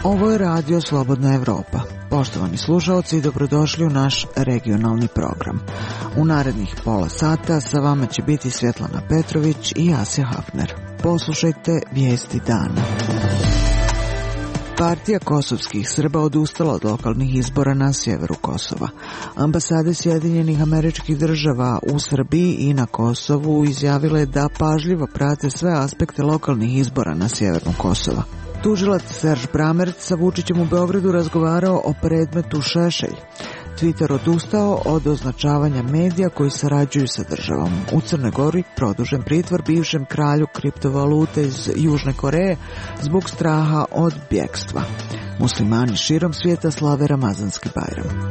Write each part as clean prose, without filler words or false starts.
Ovo je Radio Slobodna Evropa. Poštovani slušalci, dobrodošli u naš regionalni program. U narednih pola sata sa vama će biti Svjetlana Petrović i Asja Hafner. Poslušajte vijesti dana. Partija kosovskih Srba odustala od lokalnih izbora na sjeveru Kosova. Ambasade Sjedinjenih Američkih Država u Srbiji i na Kosovu izjavile da pažljivo prate sve aspekte lokalnih izbora na sjevernu Kosova. Tužilac Serž Bramerc sa Vučićem u Beogradu razgovarao o predmetu Šešelj. Twitter odustao od označavanja medija koji sarađuju sa državom. U Crnoj Gori produžen pritvor bivšem kralju kriptovalute iz Južne Koreje zbog straha od bjegstva. Muslimani širom svijeta slave Ramazanski Bajram.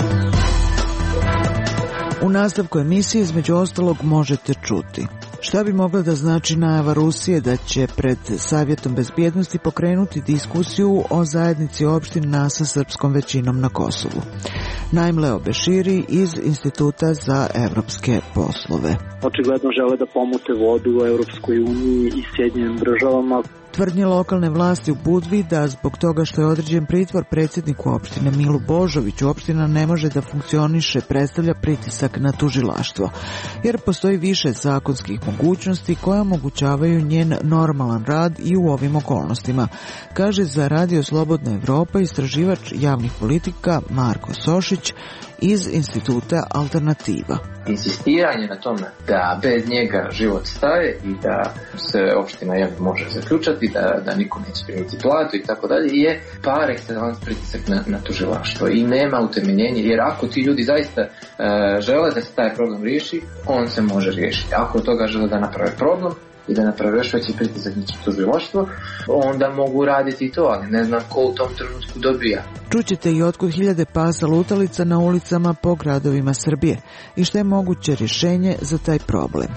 U nastavku emisije između ostalog možete čuti: šta bi mogla da znači najava Rusije da će pred Savjetom bezbjednosti pokrenuti diskusiju o zajednici opština sa srpskom većinom na Kosovu. Naim Leo Beširi iz Instituta za evropske poslove. Očigledno žele da pomute vodu u Europskoj uniji i Sjedinjenim državama. Tvrdnje lokalne vlasti u Budvi da zbog toga što je određen pritvor predsjedniku opštine Milu Božoviću, opština ne može da funkcioniše, predstavlja pritisak na tužilaštvo, jer postoji više zakonskih mogućnosti koje omogućavaju njen normalan rad i u ovim okolnostima, kaže za Radio Slobodna Evropa istraživač javnih politika Marko Sošić iz Instituta Alternativa. Insistiranje na tome da bez njega život staje i da se opština može zaključati, da niko neće primiti platu i tako dalje, je par excellence pritisak na tužilaštvo i nema utemeljenja, jer ako ti ljudi zaista žele da se taj problem riješi, on se može riješiti. Ako od toga žele da naprave problem i da naprave još veći pritisak na tužilaštvo, onda mogu raditi i to, ali ne znam ko u tom trenutku dobija. Čućete i otkud hiljade pasa lutalica na ulicama po gradovima Srbije i što je moguće rješenje za taj problem.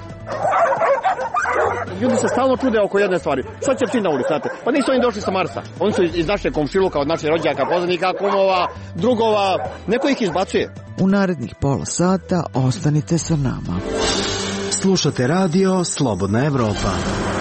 Ljudi se stalno čude oko jedne stvari. Šta će psi na ulici, znate? Pa nisu oni došli sa Marsa. Oni su iz naše komšiluka, od naših rođaka, poznanika, kumova, drugova. Neko ih izbacuje. U narednih pola sata ostanite sa nama. Slušate Radio Slobodna Evropa.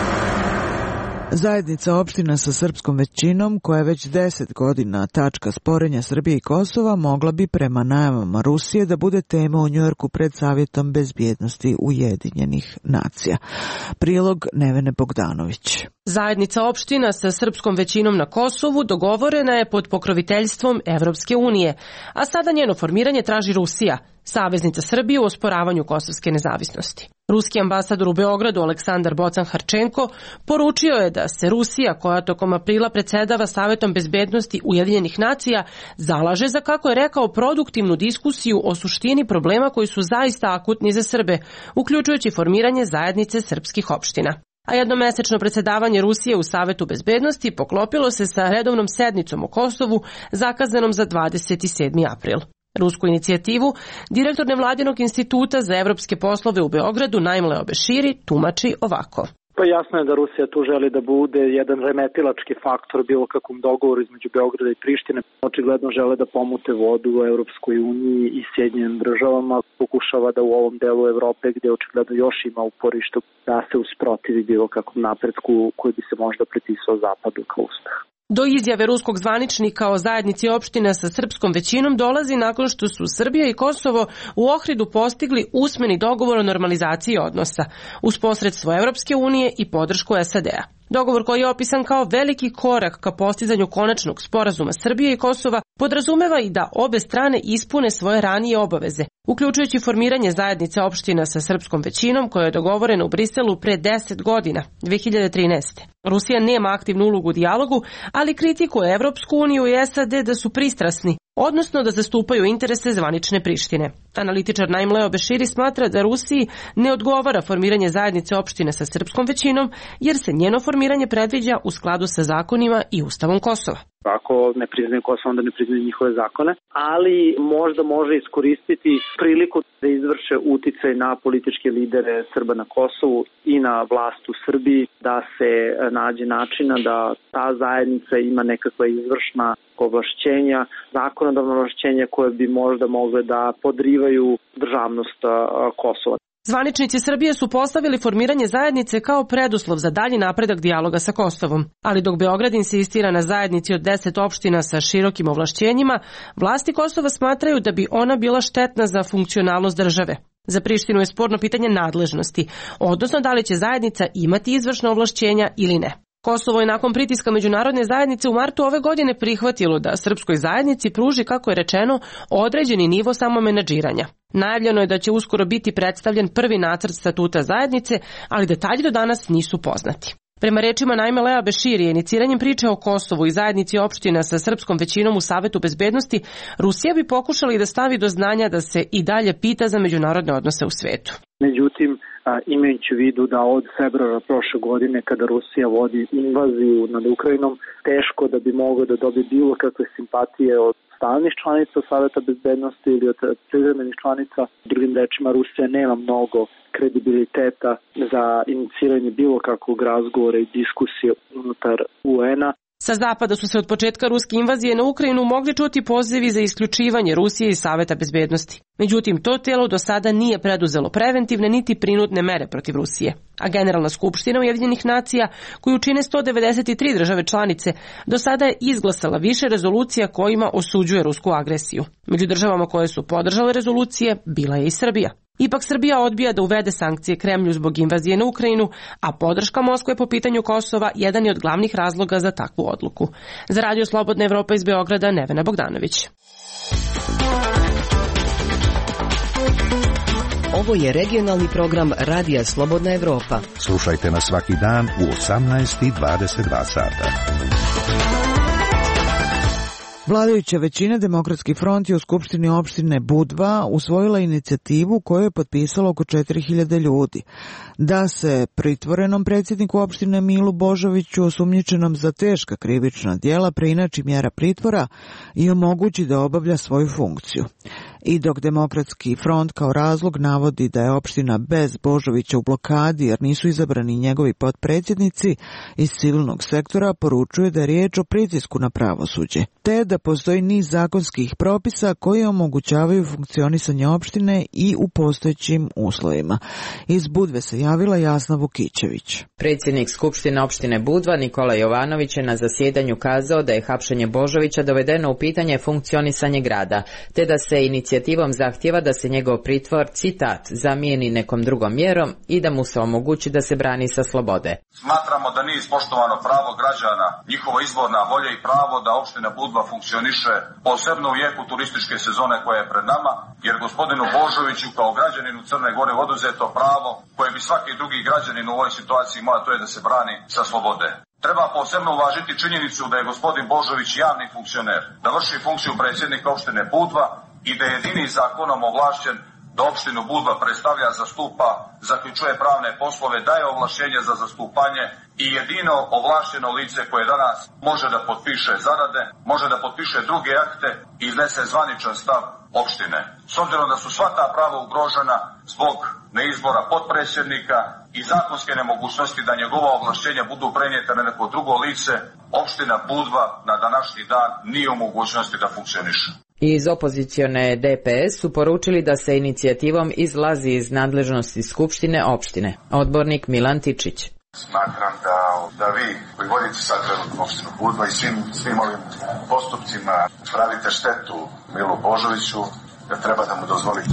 Zajednica opština sa srpskom većinom, koja je već 10 godina tačka sporenja Srbije i Kosova, mogla bi prema najavama Rusije da bude tema u Njujorku pred Savjetom bezbjednosti Ujedinjenih nacija. Prilog Nevene Bogdanović. Zajednica opština sa srpskom većinom na Kosovu dogovorena je pod pokroviteljstvom Evropske unije, a sada njeno formiranje traži Rusija, saveznica Srbije u osporavanju kosovske nezavisnosti. Ruski ambasador u Beogradu Aleksandar Bocan-Harčenko poručio je da se Rusija, koja tokom aprila predsjedava Savetom bezbednosti Ujedinjenih nacija, zalaže za, kako je rekao, produktivnu diskusiju o suštini problema koji su zaista akutni za Srbe, uključujući formiranje zajednice srpskih opština. A jednomesečno predsjedavanje Rusije u Savetu bezbednosti poklopilo se sa redovnom sednicom o Kosovu zakazanom za 27. april. Rusku inicijativu direktor nevladinog instituta za evropske poslove u Beogradu Naim Leo Beširi tumači ovako. Pa jasno je da Rusija tu želi da bude jedan remetilački faktor bilo kakvom dogovoru između Beograda i Prištine. Očigledno žele da pomute vodu u Europskoj uniji i Sjedinjenim državama. Pokušava da u ovom delu Evrope, gdje očigledno još ima uporište, da se usprotivi bilo kakvom napretku koji bi se možda pripisao zapadu kao uspeh. Do izjave ruskog zvaničnika o zajednici opština sa srpskom većinom dolazi nakon što su Srbija i Kosovo u Ohridu postigli usmeni dogovor o normalizaciji odnosa uz posredstvo Evropske unije i podršku SAD-a. Dogovor, koji je opisan kao veliki korak ka postizanju konačnog sporazuma Srbije i Kosova, podrazumeva i da obe strane ispune svoje ranije obaveze, uključujući formiranje zajednice opština sa srpskom većinom koja je dogovorena u Briselu pre 10 godina, 2013. Rusija nema aktivnu ulogu u dijalogu, ali kritikuje Evropsku uniju i SAD da su pristrasni, odnosno da zastupaju interese zvanične Prištine. Analitičar Naim Leo Beširi smatra da Rusiji ne odgovara formiranje zajednice opštine sa srpskom većinom, jer se njeno formiranje predviđa u skladu sa zakonima i Ustavom Kosova. Ako ne priznaju Kosovo, onda ne priznaju njihove zakone, ali možda može iskoristiti priliku da izvrše uticaj na političke lidere Srba na Kosovu i na vlast u Srbiji, da se nađe načina da ta zajednica ima nekakva izvršna ovlašćenja, zakonodavna ovlašćenja koje bi možda mogle da podrivaju priznavaju državnost Kosova. Zvaničnici Srbije su postavili formiranje zajednice kao preduslov za dalji napredak dijaloga sa Kosovom, ali dok Beograd insistira na zajednici od 10 opština sa širokim ovlašćenjima, vlasti Kosova smatraju da bi ona bila štetna za funkcionalnost države. Za Prištinu je sporno pitanje nadležnosti, odnosno da li će zajednica imati izvršna ovlašćenja ili ne. Kosovo je nakon pritiska međunarodne zajednice u martu ove godine prihvatilo da srpskoj zajednici pruži, kako je rečeno, određeni nivo samomenadžiranja. Najavljeno je da će uskoro biti predstavljen prvi nacrt statuta zajednice, ali detalji do danas nisu poznati. Prema rečima Naime Lea Beširije, iniciranjem priče o Kosovu i zajednici opština sa srpskom većinom u Savetu bezbednosti, Rusija bi pokušala i da stavi do znanja da se i dalje pita za međunarodne odnose u svetu. Međutim, imajući u vidu da od februara prošle godine, kada Rusija vodi invaziju nad Ukrajinom, teško da bi mogao da dobije bilo kakve simpatije od stalnih članica Saveta bezbednosti ili od privremenih članica. Drugim rečima, Rusija nema mnogo kredibiliteta za iniciranje bilo kakvog razgovora i diskusije unutar UN-a. Sa zapada su se od početka ruske invazije na Ukrajinu mogli čuti pozivi za isključivanje Rusije iz Saveta bezbednosti. Međutim, to telo do sada nije preduzelo preventivne niti prinudne mere protiv Rusije. A Generalna skupština Ujedinjenih nacija, koju čine 193 države članice, do sada je izglasala više rezolucija kojima osuđuje rusku agresiju. Među državama koje su podržale rezolucije bila je i Srbija. Ipak Srbija odbija da uvede sankcije Kremlju zbog invazije na Ukrajinu, a podrška Moskve po pitanju Kosova jedan je od glavnih razloga za takvu odluku. Za Radio Slobodna Evropa iz Beograda, Nevena Bogdanović. Ovo je regionalni program Radija Slobodna Evropa. Slušajte nas svaki dan u 18:22 sata. Vladajuća većina Demokratski front je u Skupštini opštine Budva usvojila inicijativu koju je potpisalo oko 4000 ljudi. Da se pritvorenom predsjedniku opštine Milu Božoviću, osumnjičenom za teška krivična djela, preinači mjera pritvora i omogući da obavlja svoju funkciju. I dok Demokratski front kao razlog navodi da je opština bez Božovića u blokadi jer nisu izabrani njegovi potpredsjednici iz civilnog sektora, poručuje da je riječ o pritisku na pravosuđe, te da postoji niz zakonskih propisa koji omogućavaju funkcionisanje opštine i u postojećim uslovima. Iz Budve se javila Jasna Vukićević. Predsjednik Skupštine opštine Budva Nikola Jovanović je na zasjedanju kazao da je hapšenje Božovića dovedeno u pitanje funkcionisanje grada, te da se inicijativom zahtjeva da se njegov pritvor, citat, zamijeni nekom drugom mjerom i da mu se omogući da se brani sa slobode. Smatramo da nije ispoštovano pravo građana, njihova izborna volja i pravo da opština Budva funkcioniše, posebno u jeku turističke sezone koja je pred nama, jer gospodinu Božoviću kao građaninu Crne Gore oduzeto pravo koje bi svaki drugi građanin u ovoj situaciji imao, to je da se brani sa slobode. Treba posebno uvažiti činjenicu da je gospodin Božović javni funkcioner, da vrši funkciju predsjednika opštine Budva i da je jedini zakonom ovlašćen da opštinu Budva predstavlja, zastupa, zaključuje pravne poslove, daje ovlašćenje za zastupanje i jedino ovlašćeno lice koje danas može da potpiše zarade, može da potpiše druge akte i iznese zvaničan stav opštine. S obzirom da su sva ta prava ugrožena zbog neizbora potpredsjednika i zakonske nemogućnosti da njegova ovlašćenja budu prenijete na neko drugo lice, opština Budva na današnji dan nije u mogućnosti da funkcioniše. Iz opozicione DPS su poručili da se inicijativom izlazi iz nadležnosti Skupštine opštine. Odbornik Milan Tičić. Smatram da vi koji vodite sad trenutno opštinu Budva i svim ovim postupcima pravite štetu Milu Božoviću, da treba da mu dozvolite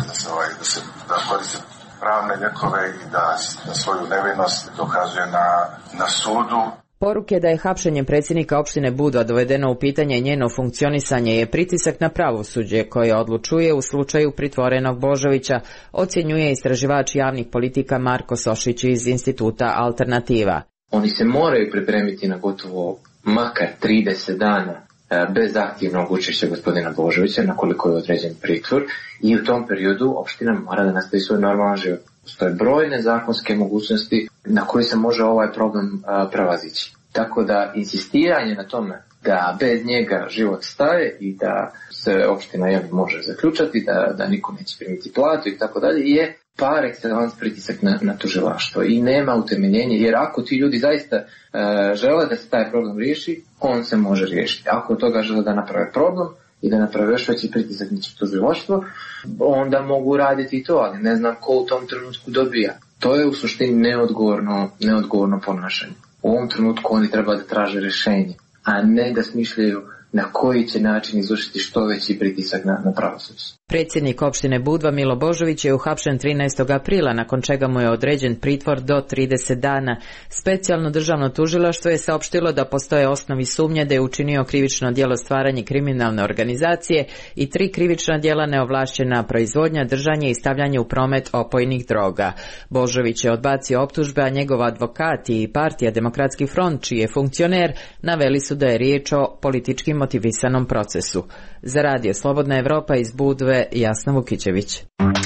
da koriste pravne lijekove i da svoju nevinost dokazuje na sudu. Poruke da je hapšenjem predsjednika opštine Budva dovedeno u pitanje njeno funkcionisanje je pritisak na pravosuđe koje odlučuje u slučaju pritvorenog Božovića, ocjenjuje istraživač javnih politika Marko Sošić iz Instituta Alternativa. Oni se moraju pripremiti na gotovo makar 30 dana bez aktivnog učešća gospodina Božovića, na koliko je određen pritvor, i u tom periodu opština mora da nastavi svoj normalan život. Postoje brojne zakonske mogućnosti na koji se može ovaj problem prevazići. Tako da insistiranje na tome da bez njega život staje i da se opština može zaključati, da niko neće primiti platu i tako dalje, je par excellence pritisak na tužilaštvo i nema utemeljenja, jer ako ti ljudi zaista žele da se taj problem riješi, on se može riješiti. Ako od toga žele da naprave problem, i da naprave još veći pritisak na tužilaštvo, onda mogu raditi i to, ali ne znam ko u tom trenutku dobija. To je u suštini neodgovorno ponašanje. U ovom trenutku oni treba da traže rješenje, a ne da smišljaju na koji će način izvršiti što veći pritisak na pravosuđe. Predsjednik opštine Budva Milo Božović je uhapšen 13. aprila, nakon čega mu je određen pritvor do 30 dana. Specijalno državno tužilaštvo je saopštilo da postoje osnovi sumnje da je učinio krivično djelo stvaranje kriminalne organizacije i 3 krivična djela neovlašćena proizvodnja, držanje i stavljanje u promet opojnih droga. Božović je odbacio optužbe, a njegov advokat i partija Demokratski front, čiji je funkcioner, naveli su da je riječ o politički motivisanom procesu. Za Radio Slobodna Evropa iz Budve, Jasna Vukićević.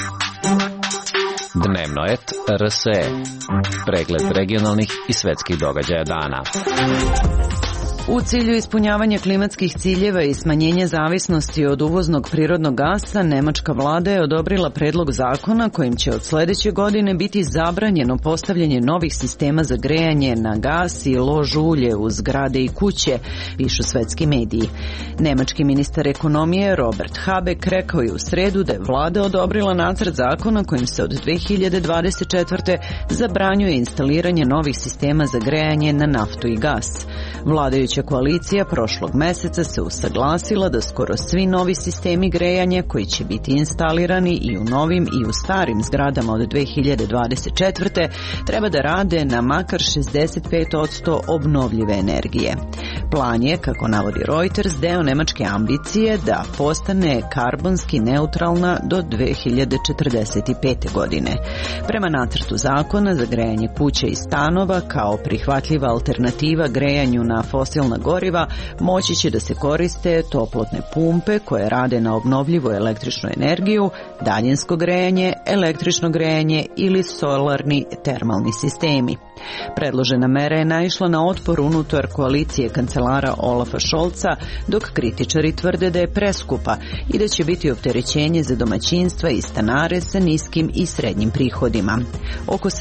Dnevno et RSE. Pregled regionalnih i svetskih događaja dana. U cilju ispunjavanja klimatskih ciljeva i smanjenja zavisnosti od uvoznog prirodnog gasa, nemačka vlada je odobrila predlog zakona kojim će od sljedeće godine biti zabranjeno postavljanje novih sistema za grejanje na gas i lož ulje u zgrade i kuće, pišu svetski mediji. Nemački ministar ekonomije Robert Habeck rekao je u sredu da je vlada odobrila nacrt zakona kojim se od 2024. zabranjuje instaliranje novih sistema za grejanje na naftu i gas. Vladajuća koalicija prošlog meseca se usaglasila da skoro svi novi sistemi grejanja koji će biti instalirani i u novim i u starim zgradama od 2024. treba da rade na makar 65% obnovljive energije. Plan je, kako navodi Reuters, deo nemačke ambicije da postane karbonski neutralna do 2045. godine. Prema nacrtu zakona za grejanje kuće i stanova kao prihvatljiva alternativa grejanju na fosilna goriva moći će da se koriste toplotne pumpe koje rade na obnovljivu električnu energiju, daljinsko grejanje, električno grejanje ili solarni termalni sistemi. Predložena mera je naišla na otpor unutar koalicije kancelara Olafa Scholza, dok kritičari tvrde da je preskupa i da će biti opterećenje za domaćinstva i stanare sa niskim i srednjim prihodima. Oko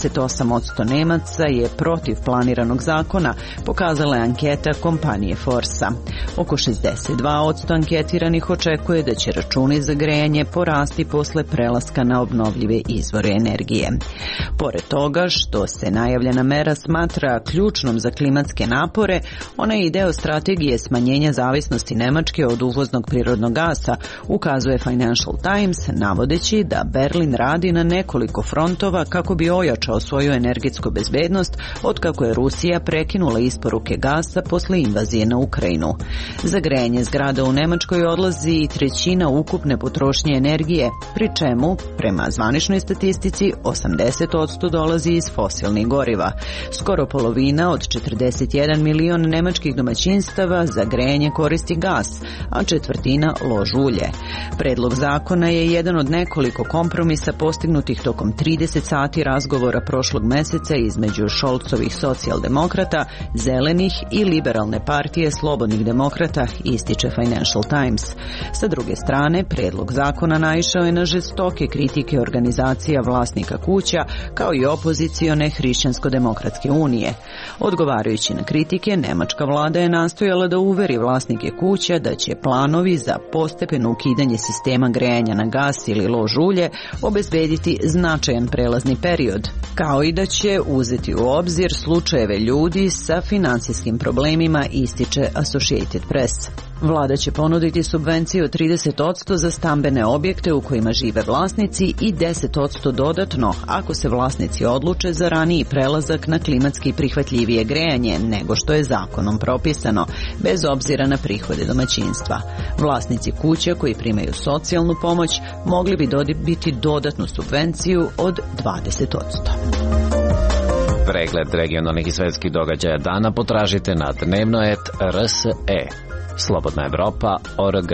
78% Nemaca je protiv planiranog zakona, pokazala je anketa kompanije Forsa. Oko 62% anketiranih očekuje da će računi za grejanje porasti posle prelaska na obnovljive izvore energije. Pored toga što se najavljena mera smatra ključnom za klimatske napore, ona je i deo strategije smanjenja zavisnosti Nemačke od uvoznog prirodnog gasa, ukazuje Financial Times, navodeći da Berlin radi na nekoliko frontova kako bi ojačao svoju energetsku bezbednost otkako je Rusija prekinula isporuke gasa posle invazije na Ukrajinu. Za grejanje zgrada u Nemačkoj odlazi i trećina ukupne potrošnje energije, pri čemu, prema zvaničnoj statistici, 80% dolazi iz fosilnih goriva. Skoro polovina od 41 milion nemačkih domaćinstava za grejanje koristi gas, a četvrtina lož ulje. Predlog zakona je jedan od nekoliko kompromisa postignutih tokom 30 sati razgovora prošlog meseca između Scholzovih socijaldemokrata, zelenih i liberalne partije slobodnih demokrata, ističe Financial Times. Sa druge strane, predlog zakona naišao je na žestoke kritike organizacija vlasnika kuća, kao i opozicione Hrišćansko-demokratske unije. Odgovarajući na kritike, nemačka vlada je nastojala da uveri vlasnike kuća da će planovi za postepeno ukidanje sistema grejanja na gas ili lož ulje obezbediti značajan prelazni period, kao i da će uzeti u obzir slučajeve ljudi sa finansijskim problemima, ističe Associated Press. Vlada će ponuditi subvenciju od 30% za stambene objekte u kojima žive vlasnici i 10% dodatno ako se vlasnici odluče za raniji prelazak na klimatski prihvatljivije grejanje nego što je zakonom propisano, bez obzira na prihode domaćinstva. Vlasnici kuća koji primaju socijalnu pomoć mogli bi dobiti dodatnu subvenciju od 20%. Pregled regionalnih i svetskih događaja dana potražite na dnevnoet.rse. Slobodna Evropa.org.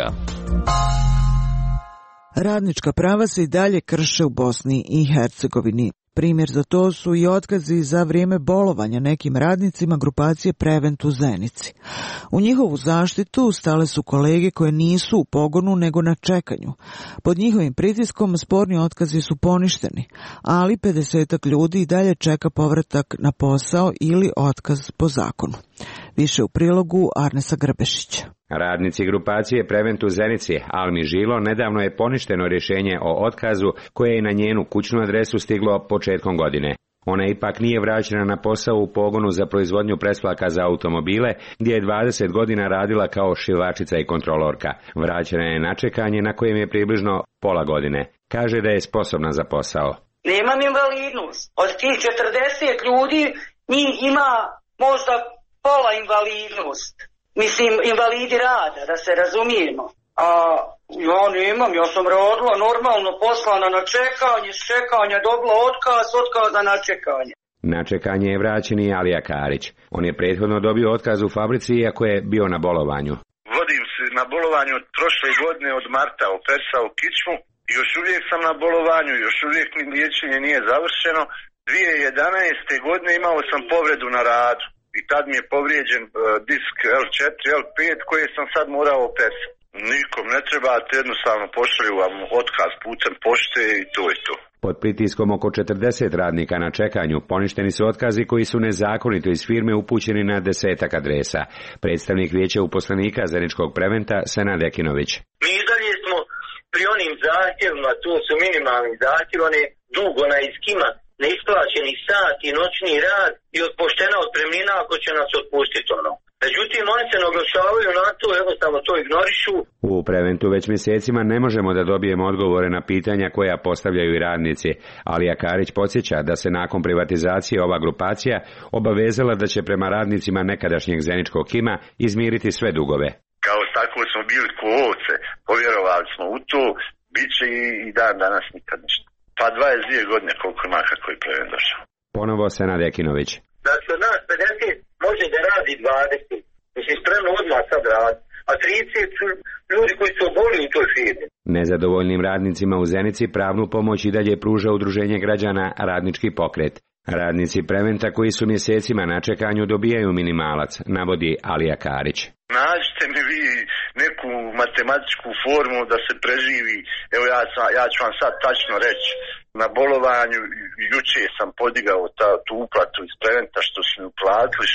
Radnička prava se i dalje krše u Bosni i Hercegovini. Primjer za to su i otkazi za vrijeme bolovanja nekim radnicima grupacije Prevent u Zenici. U njihovu zaštitu stale su kolege koje nisu u pogonu nego na čekanju. Pod njihovim pritiskom sporni otkazi su poništeni, ali 50 ljudi i dalje čeka povratak na posao ili otkaz po zakonu. Više u prilogu Arnesa Grbešića. Radnici grupacije Prevent u Zenici, Almi Žilo, nedavno je poništeno rješenje o otkazu koje je na njenu kućnu adresu stiglo početkom godine. Ona ipak nije vraćena na posao u pogonu za proizvodnju presplaka za automobile, gdje je 20 godina radila kao šivačica i kontrolorka. Vraćena je na čekanje na kojem je približno pola godine. Kaže da je sposobna za posao. Nemam invalidnost. Od tih 40 ljudi, njih ima možda pola invalidnost. Mislim, invalidi rada, da se razumijemo. A ja nemam, ja sam radila normalno, poslana na čekanje, s čekanja dobila otkaz, otkaza na čekanje. Na čekanje je vraćen i Alija Karić. On je prethodno dobio otkaz u fabrici iako je bio na bolovanju. Vodim se na bolovanju od prošle godine, od marta, operisao kičmu. Još uvijek sam na bolovanju, još uvijek mi liječenje nije završeno. 2011. godine imao sam povredu na radu i tad mi je povrijeđen disk L4, L5 koje sam sad morao operisati. Nikom ne trebate, jednostavno pošalju vam otkaz putem pošte i to je to. Pod pritiskom oko 40 radnika na čekanju poništeni su otkazi koji su nezakonito iz firme upućeni na 10 adresa. Predstavnik vijeća uposlenika Zeničkog Preventa Senad Ekinović. Mi i dalje smo pri onim zahtjevima, to su minimalni zahtjev, one dug, onaj skima, neisplaćeni sat i noćni rad i otpuštena otpremnina ako će nas otpustiti ono. Međutim, oni se naglašavaju na to, jednostavno to ignorišu. U Preventu već mjesecima ne možemo da dobijemo odgovore na pitanja koja postavljaju i radnici. Alija Karić podsjeća da se nakon privatizacije ova grupacija obavezala da će prema radnicima nekadašnjeg Zeničkog Kima izmiriti sve dugove. Kao tako smo bili ko ovce, povjerovali smo u to, bit će i dan danas nikad ništa. Pa 22 godine koliko ima kako je Prevent došao. Ponovo Senad Ekinović. Da se od nas 50 može da radi 20. Mislim, spremno odmah sad radi. A 30 su ljudi koji su oboli u toj firmi. Nezadovoljnim radnicima u Zenici pravnu pomoć i dalje pruža udruženje građana Radnički pokret. Radnici Preventa koji su mjesecima na čekanju dobijaju minimalac, navodi Alija Karić. Nađite mi vi neku matematičku formulu da se preživi. Evo ja ću vam sad tačno reći. Na bolovanju juče sam podigao tu uplatu iz Preventa što su mi uplatili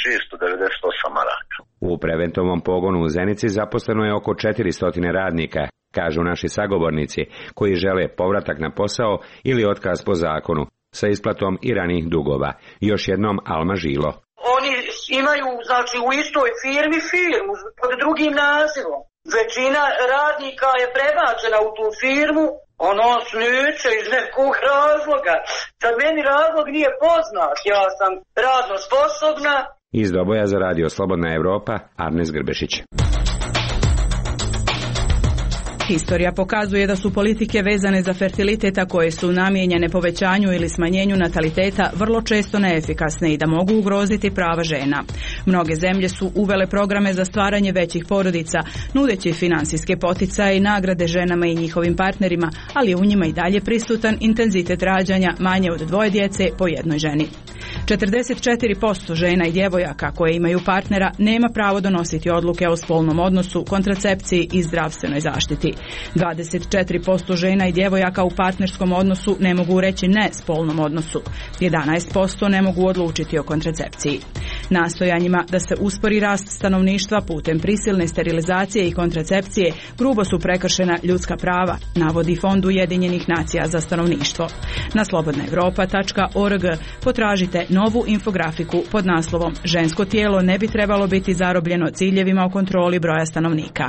698 maraka. U Preventovom pogonu u Zenici zaposleno je oko 400 radnika, kažu naši sagovornici, koji žele povratak na posao ili otkaz po zakonu, sa isplatom i ranih dugova. Još jednom Alma Žilo. Oni imaju, znači, u istoj firmu pod drugim nazivom. Većina radnika je prebačena u tu firmu, ono neće iz nekog razloga. Sad meni razlog nije poznat, ja sam radno sposobna. Iz Doboja za radio Slobodna Evropa, Arnes Grbešić. Historija pokazuje da su politike vezane za fertiliteta koje su namijenjene povećanju ili smanjenju nataliteta vrlo često neefikasne i da mogu ugroziti prava žena. Mnoge zemlje su uvele programe za stvaranje većih porodica, nudeći finansijske poticaje i nagrade ženama i njihovim partnerima, ali u njima i dalje prisutan intenzitet rađanja manje od 2 djece po jednoj ženi. 44% žena i djevojaka koje imaju partnera nema pravo donositi odluke o spolnom odnosu, kontracepciji i zdravstvenoj zaštiti. 24% žena i djevojaka u partnerskom odnosu ne mogu reći ne spolnom odnosu. 11% ne mogu odlučiti o kontracepciji. Nastojanjima da se uspori rast stanovništva putem prisilne sterilizacije i kontracepcije grubo su prekršena ljudska prava, navodi Fond Ujedinjenih nacija za stanovništvo. Na slobodnaevropa.org potražite novu infografiku pod naslovom Žensko tijelo ne bi trebalo biti zarobljeno ciljevima o kontroli broja stanovnika.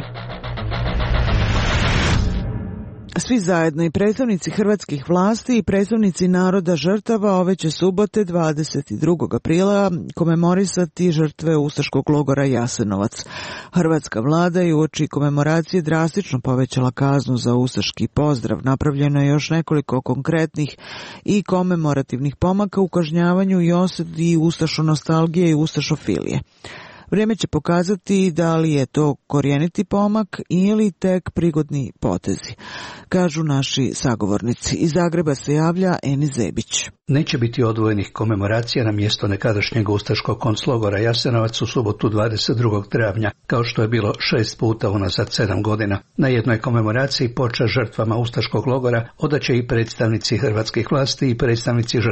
Svi zajedno i predstavnici hrvatskih vlasti i predstavnici naroda žrtava ove će subote 22. aprila komemorisati žrtve ustaškog logora Jasenovac. Hrvatska vlada je uoči komemoracije drastično povećala kaznu za ustaški pozdrav. Napravljeno je još nekoliko konkretnih i komemorativnih pomaka u kažnjavanju i osudi ustašo nostalgije i ustašofilije. Vrijeme će pokazati da li je to korijeniti pomak ili tek prigodni potezi, kažu naši sagovornici. Iz Zagreba se javlja Eni Zebić. Neće biti odvojenih komemoracija na mjesto nekadašnjeg ustaškog konclogora Jasenovac u subotu 22. travnja, kao što je bilo 6 puta unazad 7 godina. Na jednoj komemoraciji počast žrtvama ustaškog logora odaće i predstavnici hrvatskih vlasti i predstavnici žrtava,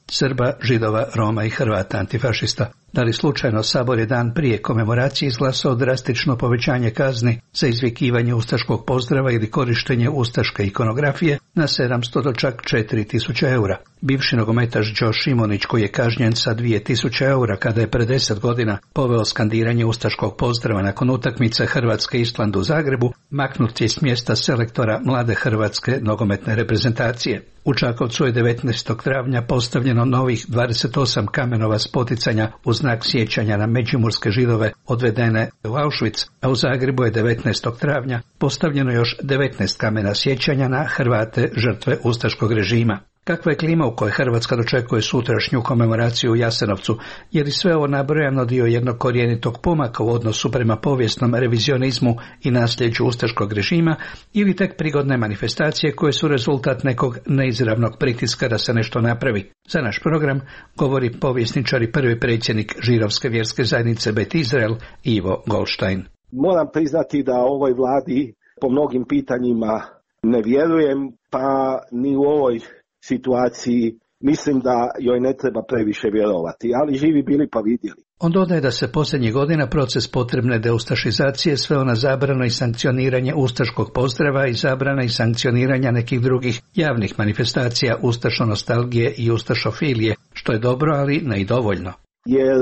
Srba, Židova, Roma i Hrvata antifašista. Da li slučajno Sabor je dan prije komemoracije izglasao drastično povećanje kazni za izvikivanje ustaškog pozdrava ili korištenje ustaške ikonografije na 700 do čak 4000 eura. Bivši nogometaš Đo Šimonić, koji je kažnjen sa 2000 eura kada je pre 10 godina poveo skandiranje ustaškog pozdrava nakon utakmice Hrvatske Island u Zagrebu, maknut je s mjesta selektora mlade hrvatske nogometne reprezentacije. U Čakovcu je 19. travnja postavljeno novih 28 kamenova spoticanja u znak sjećanja na međimurske Židove odvedene u Auschwitz, a u Zagrebu je 19. travnja postavljeno još 19 kamena sjećanja na Hrvate žrtve ustaškog režima. Kakva je klima u kojoj Hrvatska dočekuje sutrašnju komemoraciju u Jasenovcu? Je li sve ovo nabrojano dio jednog korijenitog pomaka u odnosu prema povijesnom revizionizmu i nasljeđu ustaškog režima, ili tek prigodne manifestacije koje su rezultat nekog neizravnog pritiska da se nešto napravi? Za naš program govori povjesničar i prvi predsjednik Židovske vjerske zajednice Bet Izrael Ivo Goldstein. Moram priznati da ovoj vladi po mnogim pitanjima ne vjerujem, pa ni u ovoj situaciji mislim da joj ne treba previše vjerovati, ali živi bili pa vidjeli. On dodaje da se posljednjih godina proces potrebne deustašizacije sveo na zabrano i sankcioniranje ustaškog pozdrava i zabrana i sankcioniranja nekih drugih javnih manifestacija ustašo-nostalgije i ustašofilije, što je dobro, ali ne i dovoljno. Jer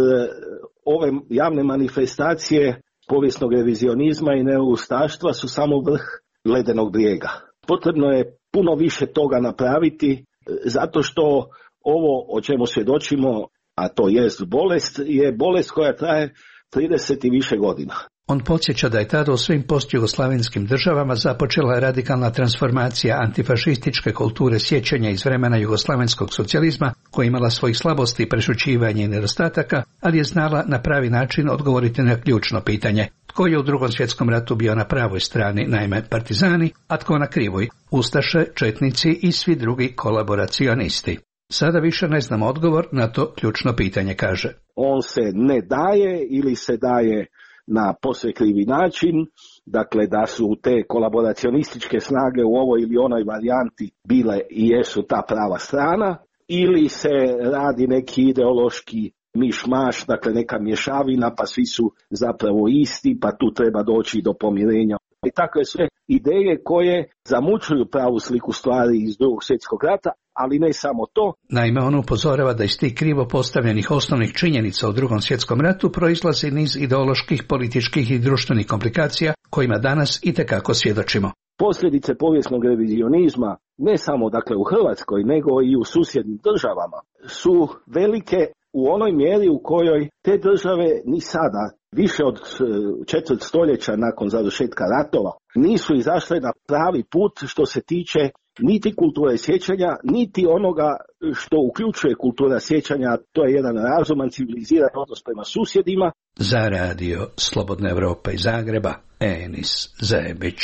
ove javne manifestacije povijesnog revizionizma i neustaštva su samo vrh ledenog brijega. Potrebno je puno više toga napraviti, zato što ovo o čemu svjedočimo, a to jest bolest, je bolest koja traje 30 i više godina. On podsjeća da je tada u svim postjugoslavenskim državama započela radikalna transformacija antifašističke kulture sjećanja iz vremena jugoslavenskog socijalizma, koja je imala svojih slabosti, prešućivanja i nedostataka, ali je znala na pravi način odgovoriti na ključno pitanje: tko je u Drugom svjetskom ratu bio na pravoj strani, naime partizani, a tko na krivoj, ustaše, četnici i svi drugi kolaboracionisti. Sada više ne znamo odgovor na to ključno pitanje, kaže. On se ne daje ili se daje na posve krivi način, dakle da su te kolaboracionističke snage u ovoj ili onoj varijanti bile i jesu ta prava strana, ili se radi neki ideološki miš-maš, dakle neka mješavina, pa svi su zapravo isti, pa tu treba doći do pomirenja. I takve sve ideje koje zamućuju pravu sliku stvari iz Drugog svjetskog rata, ali ne samo to. Naime, on upozorava da iz tih krivo postavljenih osnovnih činjenica u Drugom svjetskom ratu proizlazi niz ideoloških, političkih i društvenih komplikacija kojima danas itekako svjedočimo. Posljedice povijesnog revizionizma, ne samo dakle u Hrvatskoj, nego i u susjednim državama, su velike u onoj mjeri u kojoj te države ni sada, više od četvrt stoljeća nakon završetka ratova, nisu izašle na pravi put što se tiče niti kulture sjećanja, niti onoga što uključuje kultura sjećanja, to je jedan razuman, civiliziran odnos prema susjedima. Za radio Slobodna Evropa iz Zagreba, Enis Zebić.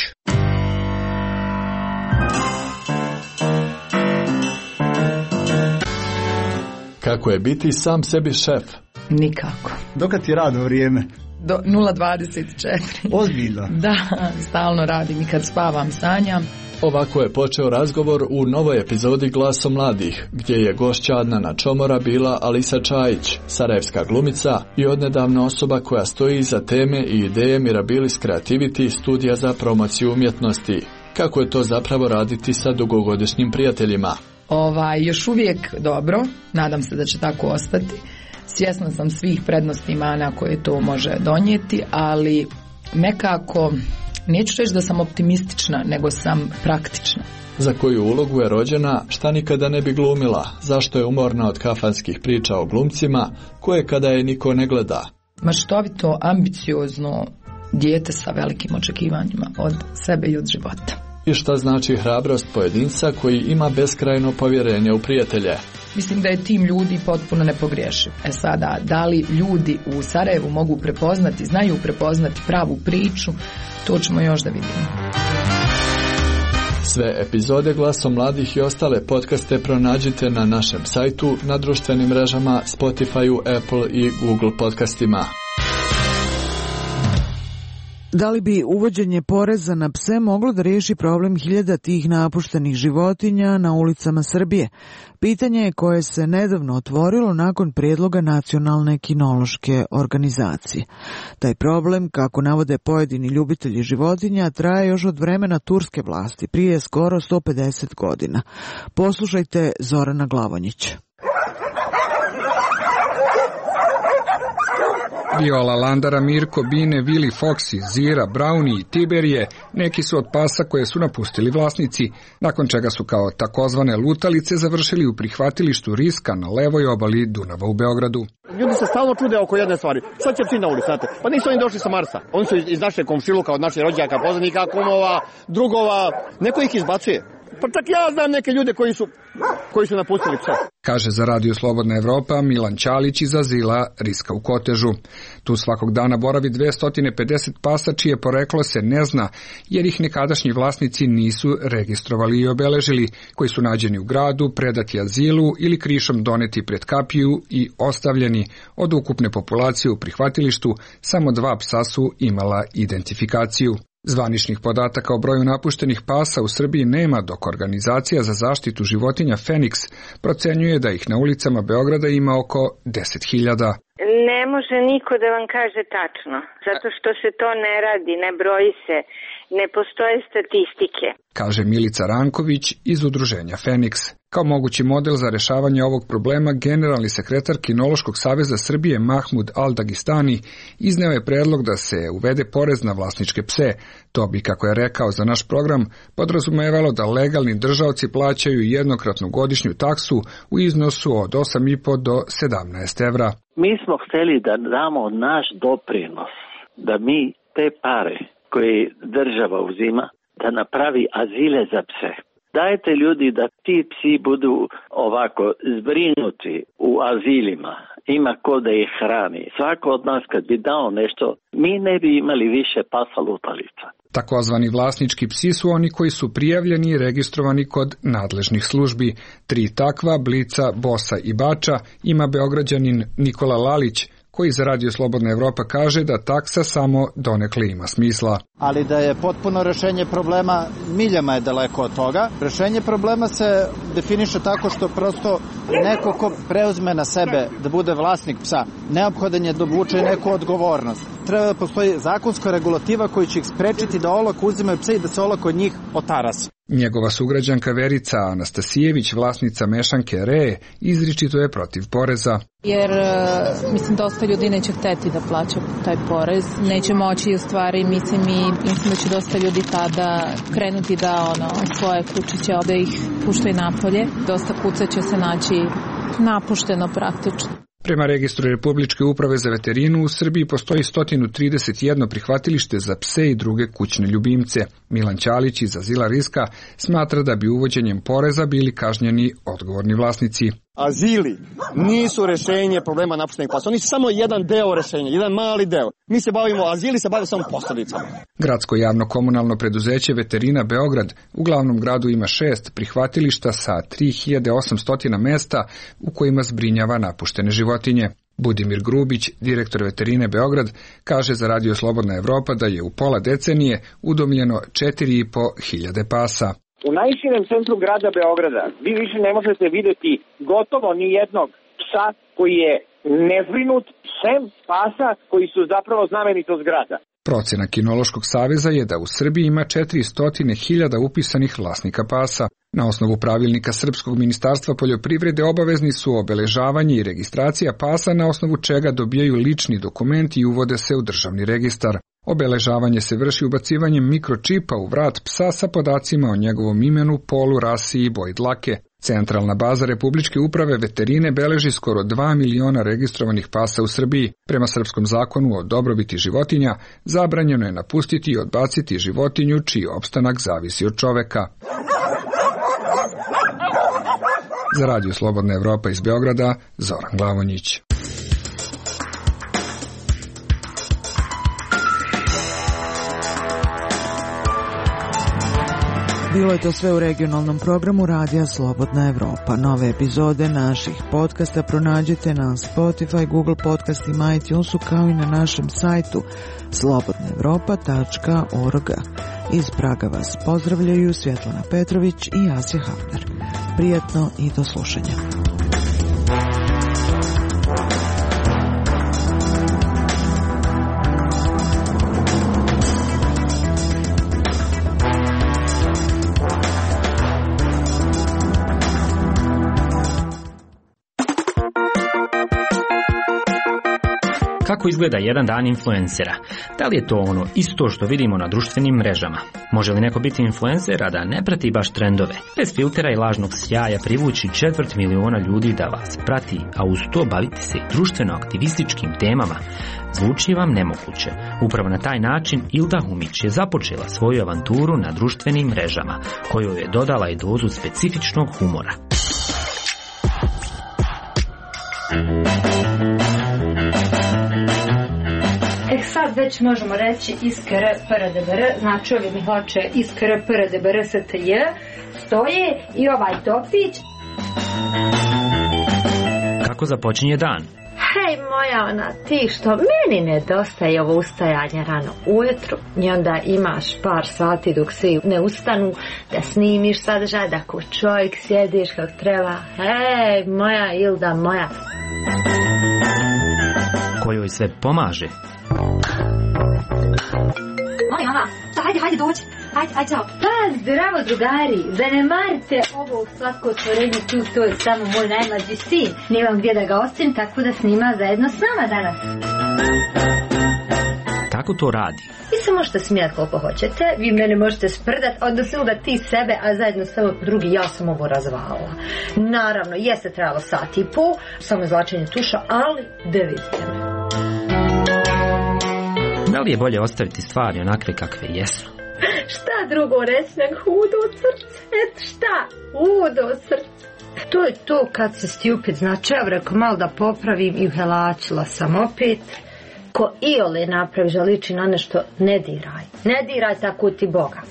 Kako je biti sam sebi šef? Nikako. Dokad ti radno vrijeme? Do 0,24. Ozbiljno? Da, stalno radim i kad spavam sanjam. Ovako je počeo razgovor u novoj epizodi Glaso mladih, gdje je gošća Adnana Čomora bila Alisa Čajić, sarajevska glumica i odnedavna osoba koja stoji iza teme i ideje Mirabilis Creativity, studija za promociju umjetnosti. Kako je to zapravo raditi sa dugogodišnjim prijateljima? Još uvijek dobro, nadam se da će tako ostati. Svjesna sam svih prednosti i mana koje to može donijeti, ali nekako, neću reći da sam optimistična, nego sam praktična. Za koju ulogu je rođena, šta nikada ne bi glumila, zašto je umorna od kafanskih priča o glumcima, koje kada je niko ne gleda. Maštovito, ambiciozno dijete sa velikim očekivanjima od sebe i od života. I šta znači hrabrost pojedinca koji ima beskrajno povjerenje u prijatelje? Mislim da je tim ljudi potpuno nepogriješiv. Sada, da li ljudi u Sarajevu mogu prepoznati, znaju prepoznati pravu priču, to ćemo još da vidimo. Sve epizode Glaso mladih i ostale podcaste pronađite na našem sajtu, na društvenim mrežama, Spotify, Apple i Google podcastima. Da li bi uvođenje poreza na pse moglo da riješi problem hiljada tih napuštenih životinja na ulicama Srbije? Pitanje je koje se nedavno otvorilo nakon prijedloga Nacionalne kinološke organizacije. Taj problem, kako navode pojedini ljubitelji životinja, traje još od vremena turske vlasti, prije skoro 150 godina. Poslušajte Zorana Glavonjića. Viola, Landara, Mirko, Bine, Vili, Foxy, Zira, Brownie i Tiberije neki su od pasa koje su napustili vlasnici, nakon čega su kao takozvane lutalice završili u prihvatilištu Riska na levoj obali Dunava u Beogradu. Ljudi se stalno čude oko jedne stvari. Šta će psi na ulici, znate? Pa nisu oni došli sa Marsa. Oni su iz naše komšiluka, od naših rođaka, poznanika, kumova, drugova. Neko ih izbacuje. Pa čak ja znam neke ljude koji su napustili psa. Kaže za Radio Slobodna Evropa Milan Ćalić iz azila Riska u Kotežu. Tu svakog dana boravi 250 pasa čije poreklo se ne zna, jer ih nekadašnji vlasnici nisu registrovali i obeležili, koji su nađeni u gradu, predati azilu ili krišom doneti pred kapiju i ostavljeni. Od ukupne populacije u prihvatilištu samo 2 psa su imala identifikaciju. Zvaničnih podataka o broju napuštenih pasa u Srbiji nema, dok organizacija za zaštitu životinja Feniks procenjuje da ih na ulicama Beograda ima oko 10.000. Ne može niko da vam kaže tačno, zato što se to ne radi, ne broji se, ne postoje statistike. Kaže Milica Ranković iz udruženja Feniks. Kao mogući model za rešavanje ovog problema, generalni sekretar Kinološkog saveza Srbije Mahmud Al-Dagistani izneo je predlog da se uvede porez na vlasničke pse. To bi, kako je rekao za naš program, podrazumevalo da legalni držaoci plaćaju jednokratnu godišnju taksu u iznosu od 8,5 do 17 evra. Mi smo hteli da damo naš doprinos, da mi te pare koje država uzima, da napravi azile za pse. Dajte ljudi da ti psi budu ovako zbrinuti u azilima, ima ko da ih hrani. Svako od nas kad bi dao nešto, mi ne bi imali više pasa lutalica. Takozvani vlasnički psi su oni koji su prijavljeni i registrovani kod nadležnih službi. 3 takva, Blica, Bosa i Bača, ima Beograđanin Nikola Lalić, koji za Radio Slobodna Evropa kaže da taksa samo donekle ima smisla. Ali da je potpuno rešenje problema, miljama je daleko od toga. Rešenje problema se definiše tako što prosto neko ko preuzme na sebe da bude vlasnik psa, neophodan je da obuče neku odgovornost. Treba da postoji zakonska regulativa koja će ih sprečiti da olako uzimaju psa i da se olako od njih otarasi. Njegova sugrađanka Verica Anastasijević, vlasnica mešanke Re, izričito je protiv poreza. Jer, mislim, dosta ljudi neće hteti da plaća taj porez, neće moći u stvari, mislim da će dosta ljudi tada krenuti da svoje kučiće da ih puštaju napolje, dosta kuca će se naći napušteno praktično. Prema registru Republičke uprave za veterinu u Srbiji postoji 131 prihvatilište za pse i druge kućne ljubimce. Milan Ćalić iz azila Riska smatra da bi uvođenjem poreza bili kažnjeni odgovorni vlasnici. Azili nisu rešenje problema napuštenih pasa. Oni su samo jedan deo rešenja, jedan mali deo. Azili se bave samo posljedicama. Gradsko javno komunalno preduzeće Veterina Beograd u glavnom gradu ima 6 prihvatilišta sa 3800 mesta u kojima zbrinjava napuštene životinje. Budimir Grubić, direktor Veterine Beograd, kaže za Radio Slobodna Evropa da je u pola decenije udomljeno 4.500 pasa. U najširem centru grada Beograda vi više ne možete vidjeti gotovo ni jednog psa koji je nezbrinut, sem pasa koji su zapravo znamenitost grada. Procena Kinološkog saveza je da u Srbiji ima 400.000 upisanih vlasnika pasa. Na osnovu pravilnika Srpskog ministarstva poljoprivrede obavezni su obeležavanje i registracija pasa, na osnovu čega dobijaju lični dokumenti i uvode se u državni registar. Obeležavanje se vrši ubacivanjem mikročipa u vrat psa sa podacima o njegovom imenu, polu, rasi i boji dlake. Centralna baza Republičke uprave veterine beleži skoro 2 miliona registrovanih pasa u Srbiji. Prema srpskom zakonu o dobrobiti životinja, zabranjeno je napustiti i odbaciti životinju čiji opstanak zavisi od čoveka. Za Radio Slobodna Evropa iz Beograda, Zoran Glavonjić. Bilo je to sve u regionalnom programu Radija Slobodna Evropa. Nove epizode naših podcasta pronađite na Spotify, Google podcastima, iTunesu kao i na našem sajtu slobodnaevropa.org. Iz Praga vas pozdravljaju Svjetlana Petrović i Asja Hafner. Prijatno i do slušanja. Kako izgleda jedan dan influencera? Da li je to ono isto što vidimo na društvenim mrežama? Može li neko biti influencer, a da ne prati baš trendove? Bez filtera i lažnog sjaja privući 250.000 ljudi da vas prati, a uz to baviti se društveno-aktivističkim temama? Zvuči vam nemoguće. Upravo na taj način Ilda Humić je započela svoju avanturu na društvenim mrežama, kojoj je dodala i dozu specifičnog humora. Sad već možemo reći iskr prdbr, znači ovi mi hoće iskr prdbr stj, stoje i ovaj topić. Kako započinje dan? Hej moja ti što meni nedostaje ovo ustajanje rano ujutru i onda imaš par sati dok svi ne ustanu da snimiš sadržaj, da ko čovjek sjediš kako treba. Hej moja Ilda moja. Kojoj sve pomaže? Mama, hajde dođi. Hajde, čao. Pa, zdravo drugari, zanemarite ovo slatko otvorenje tu, to je samo moj najmlađi sin. Nemam gdje da ga ostavim, tako da snima zajedno s nama danas. Kako to radi? Vi se možete smijati koliko hoćete, vi mene možete sprdat, odnosno da ti sebe, a zajedno s tebe drugi, ja sam ovo razvala. Naravno, jeste trebalo sat i pol, samo izvlačenje tuša, ali da vidite me. Da li je bolje ostaviti stvari onakve kakve jesu? Šta drugo reći nego hudo srce? Eto šta? Hudo srce. To je to kad se stupid, znači ja rekao malo da popravim i uhelačila sam opet. Ko iole napravi žaliči na nešto, ne diraj. Ne diraj tako ti Boga.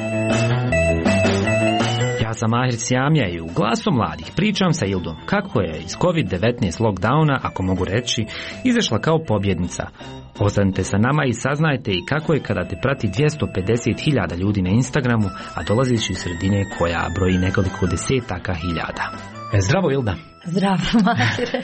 Ja sam Mahir Sjamija i u Glasu mladih pričam sa Ildom kako je iz COVID-19 lockdowna, ako mogu reći, izašla kao pobjednica. Ostanite sa nama i saznajte i kako je kada te prati 250.000 ljudi na Instagramu, a dolaziš iz sredine koja broji nekoliko desetaka hiljada. Zdravo Ilda. Zdravo Mahire.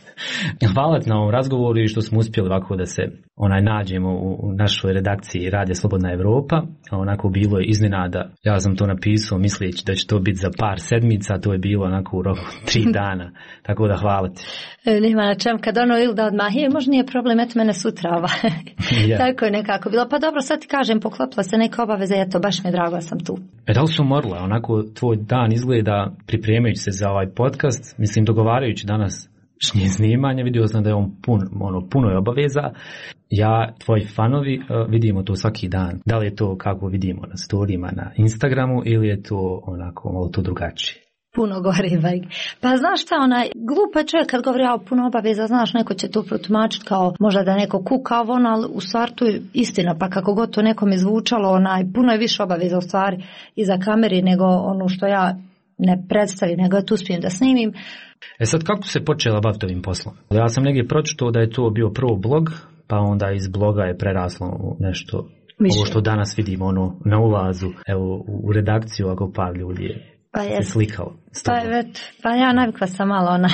Hvala na ovom razgovoru i što smo uspjeli ovako da se nađemo u našoj redakciji Radija Slobodna Evropa. Onako bilo je iznenada. Ja sam to napisao misleći da će to biti za par sedmica, to je bilo onako u roku 3 dana. Tako da hvala ti. Nema na čem, kad Ilda odmah možda nije problem, eto mene sutra ja. Tako je nekako bilo. Pa dobro, sad ti kažem, poklopila se neka obaveza, eto, baš mi je drago da sam tu. Da li su morala? Onako tvoj dan izgleda pripremajući se za ovaj podcast, mislim dogovarajući danas snimanje, vidio sam da je on puno je obaveza. Ja, tvoji fanovi, vidimo to svaki dan. Da li je to kako vidimo na storijima na Instagramu ili je to onako malo to drugačije? Puno gori, pa znaš šta, glupa je čovjek kad govori puno obaveza, znaš, neko će to protumačiti kao možda da neko kuka, ali u stvari to je istina, pa kako god to nekom je zvučalo, puno je više obaveza u stvari iza kameri nego ono što ja ne predstavim, nego tu uspijem da snimim. Sad kako se počela baviti ovim poslom? Ja sam negdje pročitao da je to bio prvo blog, pa onda iz bloga je preraslo u nešto, ovo što danas vidimo na ulazu, evo u redakciju, ako par ljudi je se slikalo. Pa ja navikla sam malo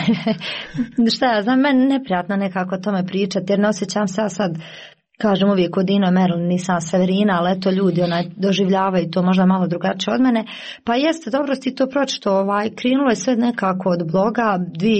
šta ja znam, meni neprijatno nekako o tome pričati, jer ne osjećam se ja sad, kažem uvijek od Dino Merlin, nisam Severina, ali eto ljudi doživljavaju to možda malo drugačije od mene. Pa jeste, dobro si to pročito, krenulo je sve nekako od bloga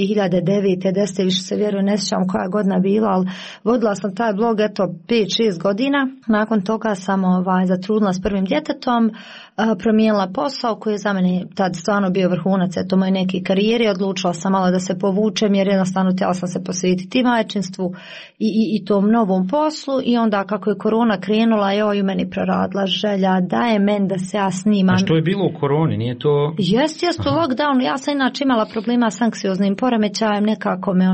2009. 10. više se vjerujem, ne sjećam koja godina bila, ali vodila sam taj blog eto 5-6 godina. Nakon toga sam zatrudnila s prvim djetetom, promijenila posao koji je za mene tad stvarno bio vrhunac eto moje neke karijere, odlučila sam malo da se povučem jer jednostavno htjela sam se posvetiti majčinstvu i tom novom poslu. I onda kako je korona krenula, joj, meni proradila želja, daje meni da se ja snimam. A što je bilo u koroni, nije to? Jest u lockdownu, ja sam inače imala problema s anksioznim poremećajem, nekako me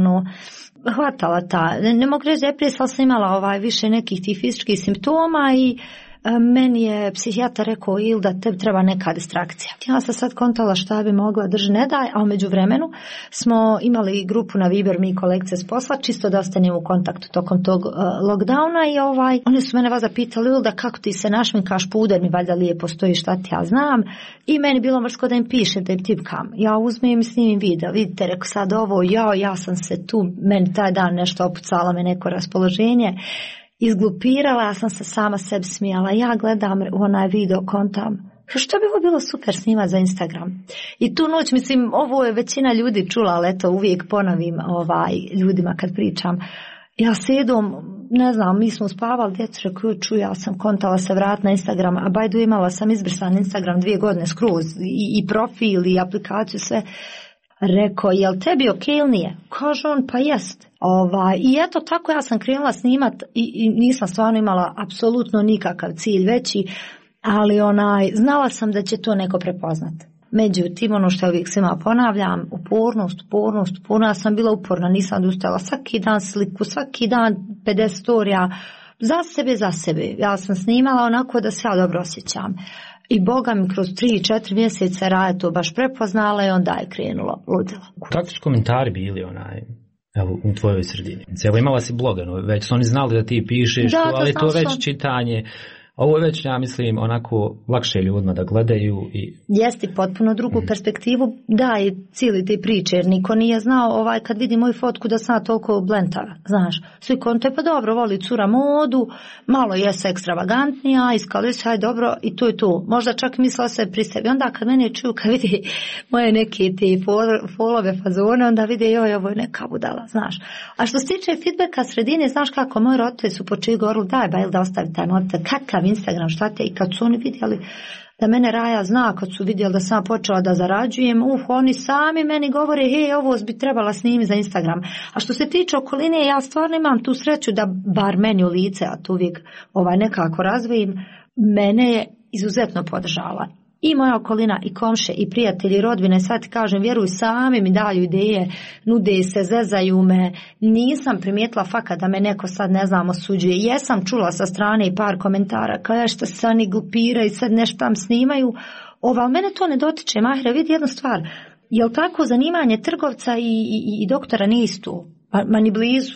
hvatala ta, ne mogu reći depresija, ali sam imala više nekih tih fizičkih simptoma i meni je psihijatar rekao Ilda, tebi treba neka distrakcija. Ja sam sad kontala šta bi mogla, drži ne daj, a umeđu vremenu smo imali grupu na Viber, mi kolegice s posla, čisto da ostanemo u kontaktu tokom tog lockdowna i oni su mene vas zapitali, Ilda, kako ti se našminkaš, puder mi valjda lijepo stoji, šta ti ja znam, i meni bilo mrsko da im pišem, da im tipkam. Ja uzmem i snimim video, vidite, rekao sad ovo, ja sam se tu, meni taj dan nešto opucala me neko raspoloženje, izglupirala, ja sam se sama sebi smijala, ja gledam onaj video, kontam, što bi ovo bilo super snimati za Instagram. I tu noć, mislim, ovo je većina ljudi čula, ali eto, uvijek ponavim ljudima kad pričam. Ja sedom, ne znam, mi smo spavali, djecu rekao, ja sam kontala se vrat na Instagram, a bajdu imala sam izbrisan Instagram 2 godine skroz, i profil, i aplikaciju, sve. Rekao, jel tebi ok ili nije? Kaže on, pa jest. I eto tako ja sam krenula snimat i nisam stvarno imala apsolutno nikakav cilj veći, ali znala sam da će to neko prepoznat. Međutim, ono što ja uvijek svima ponavljam, upornost, ja sam bila uporna, nisam odustala, svaki dan sliku, svaki dan 50 storija, za sebe. Ja sam snimala onako da se ja dobro osjećam. I Boga mi kroz 3-4 mjeseca Raja to baš prepoznala i onda je krenulo ludilo. Kakvi su komentari bili u tvojoj sredini? Evo imala si bloga, već su oni znali da ti pišeš, ali to već čitanje. Ovo je već, ja mislim, onako lakše ljudima da gledaju. Jeste potpuno drugu perspektivu daje cijeli te priče, jer niko nije znao kad vidi moju fotku da sam toliko blentava, znaš. Svi konte, pa dobro, voli cura modu, malo jeste ekstravagantnija, iskali se, aj dobro, i to je to. Možda čak mislila se pri sebi. Onda kad mene čuju, kad vidi moje neke te folove fazone, onda vide, joj, ovo je neka budala, znaš. A što se tiče feedbacka sredine, znaš kako, moji roditelji su počeli govorili, daj ba, ili da ostavi taj mobitel, kakav Instagram, šta te, i kad su oni vidjeli da mene Raja zna, kad su vidjeli da sam počela da zarađujem, oni sami meni govore, hej, ovo bi trebala snimiti za Instagram. A što se tiče okoline, ja stvarno imam tu sreću da bar meni u lice, a to uvijek nekako razvijim, mene je izuzetno podržala. I moja okolina, i komše, i prijatelji, i rodbine, sad ti kažem, vjeruj, sami mi daju ideje, nude se, zezaju me, nisam primijetila fakat da me neko sad, ne znam, osuđuje. Jesam čula sa strane i par komentara, kao što se oni glupiraju i sad nešto tam snimaju, ali mene to ne dotiče. Mahira, vidi jednu stvar, jel tako zanimanje trgovca i doktora nije isto, ma ni blizu,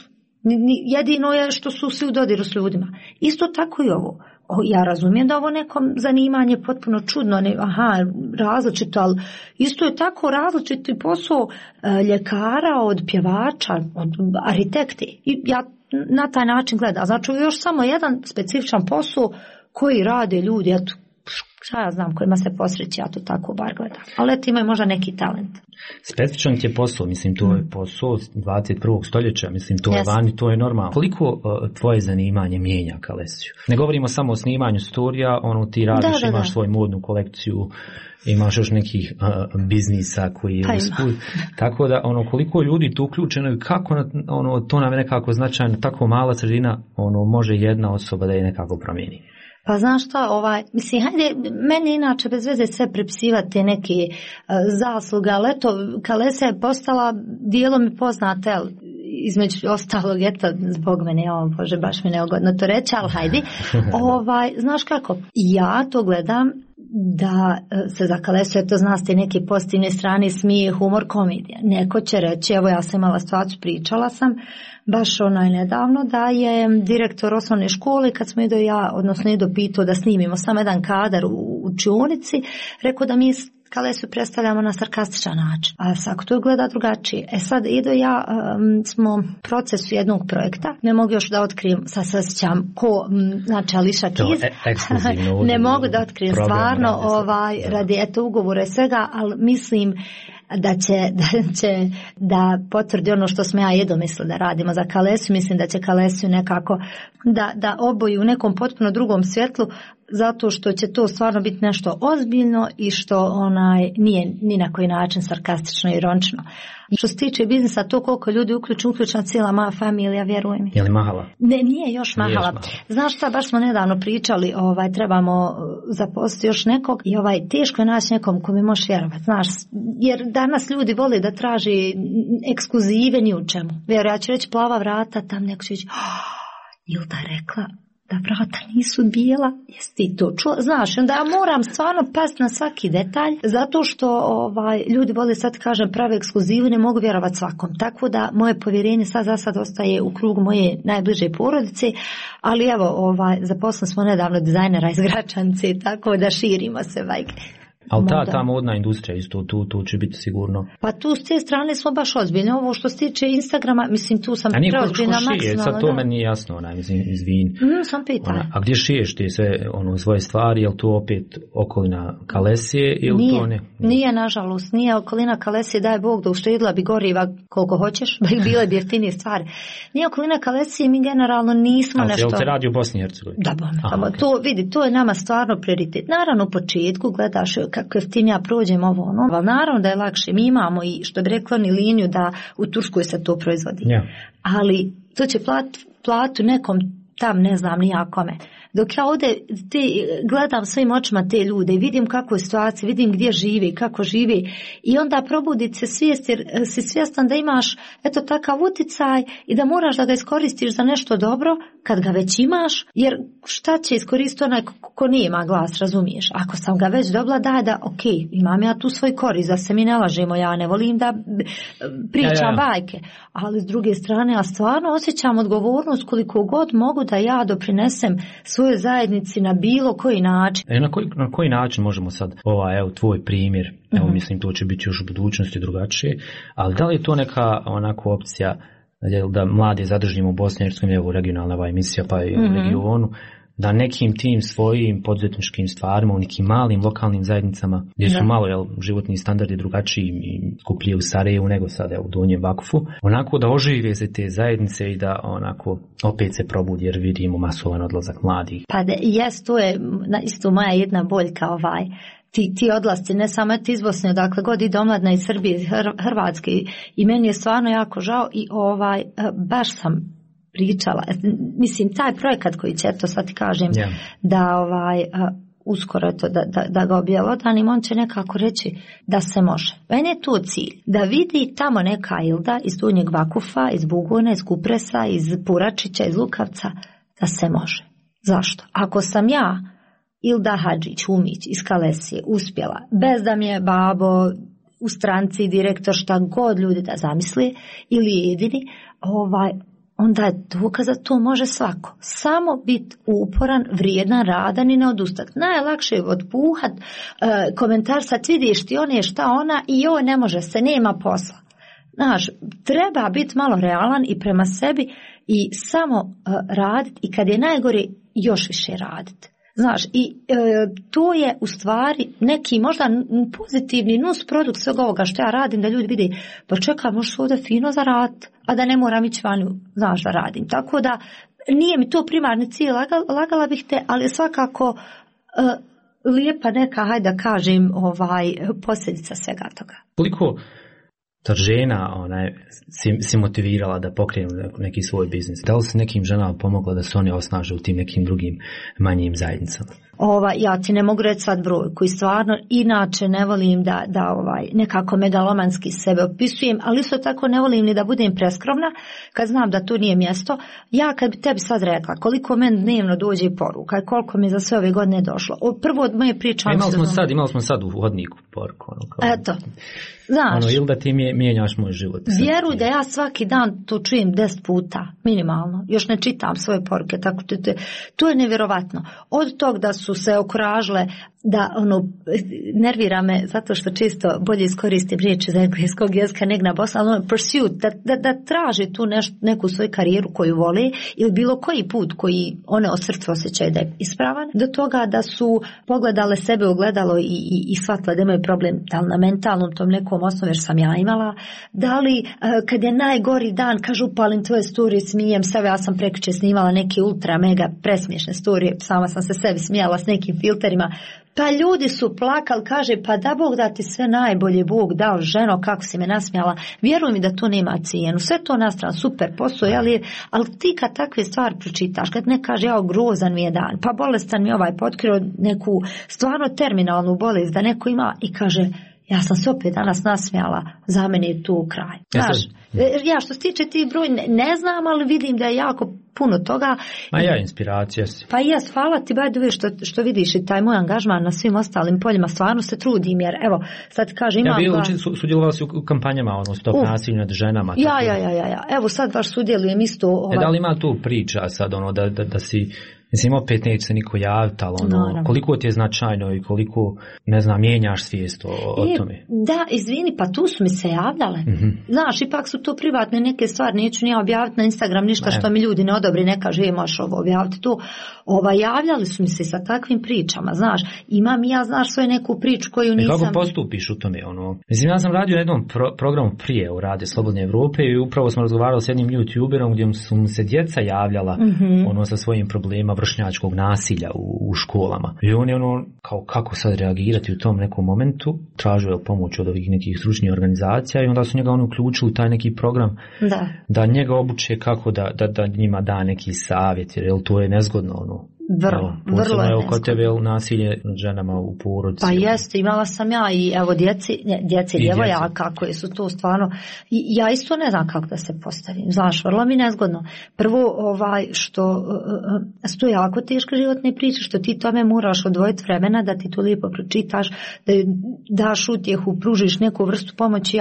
jedino je što su svi u dodiru s ljudima. Isto tako i ovo. Ja razumijem da ovo nekom zanimanje potpuno čudno, različito, ali isto je tako različiti posao ljekara od pjevača, od arhitekti. I ja na taj način gledam. Znači, još samo jedan specifičan posao koji rade ljudi, eto, šta ja znam, kojima se posreći, ja to tako bar gledam. Ali eto, imaju možda neki talent. Specifičan ti je posao, mislim, to je posao 21. stoljeća, mislim, to je vani, to je normalno. Koliko tvoje zanimanje mijenja Kalesiju? Ne govorimo samo o snimanju storija, ti radiš, imaš svoju modnu kolekciju, imaš još nekih biznisa koji je usput. Tako da, koliko ljudi tu uključeno i kako to nam je nekako značajno, tako mala sredina, može jedna osoba da je nekako promijeni. Pa znaš šta, mislim, hajde, meni inače bez veze sve prepisivati neke zasluge, ali eto, Kalesa je postala dijelom i poznata, između ostalog, eto, zbog mene, Bože, baš mi neugodno to reći, ali hajde, znaš kako, ja to gledam da se za Kalesu, eto, znaš te neke pozitivne strane, smije, humor, komedija. Neko će reći, evo ja sam imala situaciju, pričala sam, baš nedavno, da je direktor osnovne škole, kad smo ido pitao da snimimo samo jedan kadar u učionici, rekao da mi Kalesu predstavljamo na sarkastičan način, a svako to gleda drugačije. Sad smo procesu jednog projekta, ne mogu još da otkrijem, sad se osjećam ko, znači Ališa Kiz, ne mogu da otkrijem stvarno radi ugovora i svega, ali mislim da potvrdi ono što smo ja mislila da radimo za Kalesu. Mislim da će Kalesu nekako da oboji u nekom potpuno drugom svjetlu, zato što će to stvarno biti nešto ozbiljno i što nije ni na koji način sarkastično i ironično. Što se tiče biznisa, to koliko ljudi uključena cijela moja familija, vjeruj mi. Je li mahala? Ne, nije još mahala. Znaš šta, baš smo nedavno pričali, trebamo zaposliti još nekog i teško je naći nekom ko mi može vjerovati, znaš, jer danas ljudi vole da traži ekskluzive ni u čemu. Ja ću reći plava vrata, tam neko će reći, Ilda rekla da vrata nisu bijela, jesi ti to čuo? Znaš, onda ja moram stvarno pasti na svaki detalj, zato što ljudi vole sad kažem prave ekskluzivu, ne mogu vjerovati svakom. Tako da moje povjerenje za sad ostaje u krugu moje najbliže porodice, ali evo, zaposlili smo nedavno dizajnera iz Gračanice, tako da širimo se Ali ta modna industrija isto, tu će biti sigurno. Pa tu s te strane smo baš ozbiljni. Ovo što se tiče Instagrama, mislim tu sam preozbiljna maksimalno. Sad to meni nije jasno, izvin. Sam pitanje. A gdje šiješ ti sve svoje stvari, je li to opet okolina Kalesije ili to ne? Nije, nažalost, nije okolina Kalesije, daj Bog da uštedila bi goriva koliko hoćeš, bile bi jeftinije stvari. Nije okolina Kalesije, mi generalno nismo nešto... Ali se radi u Bosni i Hercegovini? Da, okay. To vidi, to je nama stvarno prioritet. Naravno, u početku gledaš kako jeftinija prođem ali naravno da je lakše. Mi imamo i, što bi rekla, ni liniju da u Turskoj se to proizvodi. Yeah. Ali to će platu nekom tam, ne znam nijakome. Dok ja ovdje gledam svojim očima te ljude i vidim kako je situacija, vidim gdje žive i kako žive i onda probuditi se svijest jer si svjestan da imaš takav utjecaj i da moraš da ga iskoristiš za nešto dobro kad ga već imaš, jer šta će iskoristiti onaj ko nije ima glas, razumiješ? Ako sam ga već dobila, daj da ok, imam ja tu svoj korist, da se mi ne lažemo, ja ne volim da pričam bajke, ali s druge strane ja stvarno osjećam odgovornost koliko god mogu da ja doprinesem svojoj zajednici na bilo koji način. Na koji način možemo sad, tvoj primjer, mislim to će biti još u budućnosti drugačije, ali da li je to neka onako opcija da mlade zadržimo u Bosni i Hercegovini, evo regionalna emisija pa i u regionu, da nekim tim svojim poduzetničkim stvarima u nekim malim lokalnim zajednicama gdje su malo životni standardi drugačiji i skuplji u Sarajevu nego sada u Donjem Vakufu, onako da ožive se te zajednice i da onako opet se probudi jer vidimo masovan odlazak mladih. Pa to je isto moja jedna boljka ti odlasci, ne samo iz Bosne, odakle god ide omladna iz Srbije, Hrvatske i meni je stvarno jako žao i baš sam pričala, mislim taj projekat koji će, sad ti kažem, da uskoro da ga objelodanim, on će nekako reći da se može. Meni je to cilj, da vidi tamo neka Ilda iz Donjeg Vakufa, iz Bugojna, iz Kupresa, iz Puračića, iz Lukavca, da se može. Zašto? Ako sam ja Ilda Hadžić, Umić iz Kalesije uspjela, bez da mi je babo u stranci direktor šta god ljudi da zamisli ili jedini, onda je dokaz da to može svako. Samo biti uporan, vrijedan, radan i ne odustati. Najlakše je odpuhat, komentar sad vidiš ti on je šta ona i joj ne može se, nema posla. Znaš, treba biti malo realan i prema sebi i samo raditi i kad je najgore još više raditi. Znaš, i to je u stvari neki možda pozitivni nus produkt svega ovoga što ja radim, da ljudi vide, pa čekaj, možeš ovdje fino zaraditi, a da ne moram ići vani, znaš, da radim. Tako da, nije mi to primarni cilj, lagala bih te, ali svakako lijepa neka, hajde da kažem, posljedica svega toga. Koliko žena si motivirala da pokrenu neki svoj biznis? Da li se nekim ženama pomogla da se one osnaže u tim nekim drugim manjim zajednicama? Ja ti ne mogu reći sad broj koji stvarno inače ne volim da nekako megalomanski sebe opisujem, ali isto tako ne volim ni da budem preskromna kad znam da to nije mjesto. Ja kad bi tebi sad rekla koliko meni dnevno dođe poruka i koliko mi za sve ove godine došlo. Prvo od moje priče... Imali smo sad u hodniku poruku. Eto. Znaš, ili da ti mijenjaš moj život. Vjeruj da ja svaki dan to čujem 10 puta, minimalno. Još ne čitam svoje poruke, tako to je nevjerovatno. Od tog da su se okuražile, da nervira me zato što često bolje iskoristim riječi za engleskog jezika nego na bosanskom, ali pursuit, da traži tu neku svoju karijeru koju vole ili bilo koji put koji one od srca osjećaju da je ispravan, do toga da su pogledale sebe u ogledalo i shvatile da imaju problem, da li na mentalnom tom nekom osnovu jer sam ja imala, da li kad je najgori dan kažu upalim tvoje storije, smijem sebe, ja sam prekjučer snimala neke ultra mega presmiješne storije, sama sam se sebi smijala s nekim filterima. Pa ljudi su plakali, kaže, pa da Bog da ti sve najbolje, Bog dao, ženo, kako si me nasmijala. Vjeruj mi da to nema cijenu. Sve to na stranu, super posao, ali ti kad takve stvari pročitaš, kad ne kaže, grozan mi je dan, pa bolestan mi otkrio neku stvarno terminalnu bolest da neko ima i kaže, Ja sam se opet danas nasmijala, za mene je tu kraj. Znaš, ja što se tiče ti broj ne znam, ali vidim da je jako puno toga. Ma ja, inspiracija si. Pa jes, hvala ti bajde što vidiš i taj moj angažman na svim ostalim poljima, stvarno se trudim, jer evo, sad ti kažem imam... Ja bi sudjelovala si u kampanjama, stop nasilju nad ženama. Ja, evo sad baš sudjelujem isto... Da li ima tu priča sad, da si... Mislim, opet neće se niko javiti, ali koliko ti je značajno i koliko, ne znam, mijenjaš svijest o tome? Da, izvini, pa tu su mi se javljale. Znaš, ipak su to privatne neke stvari, neću ni objaviti na Instagram ništa što mi ljudi ne odobri, ne kaže, možeš ovo objaviti tu. Javljali su mi se sa takvim pričama, znaš, imam ja, znaš, svoju neku priču koju nisam... Kako postupiš u tome, Mislim, ja sam radio na jednom programu prije u Radi Slobodne Evrope i upravo smo razgovarali s jednim youtuberom gdje su mu se djeca javljala, sa svojim problemima vršnjačkog nasilja u školama. I on je kako sad reagirati u tom nekom momentu, tražio je pomoć od ovih nekih stručnih organizacija i onda su njega uključili u taj neki program da njega obuče kako da njima da neki savjet, jer to je nezgodno Vrlo je nezgodno. Kod tebe nasilje nad ženama u porodici. Pa jeste, imala sam ja i evo djeci djevojaka koje su to stvarno, ja isto ne znam kako da se postavim, znaš, vrlo mi nezgodno. Prvo što su to jako teške životne priče, što ti tome moraš odvojiti vremena da ti to lijepo pročitaš, da daš utjehu, pružiš neku vrstu pomoći,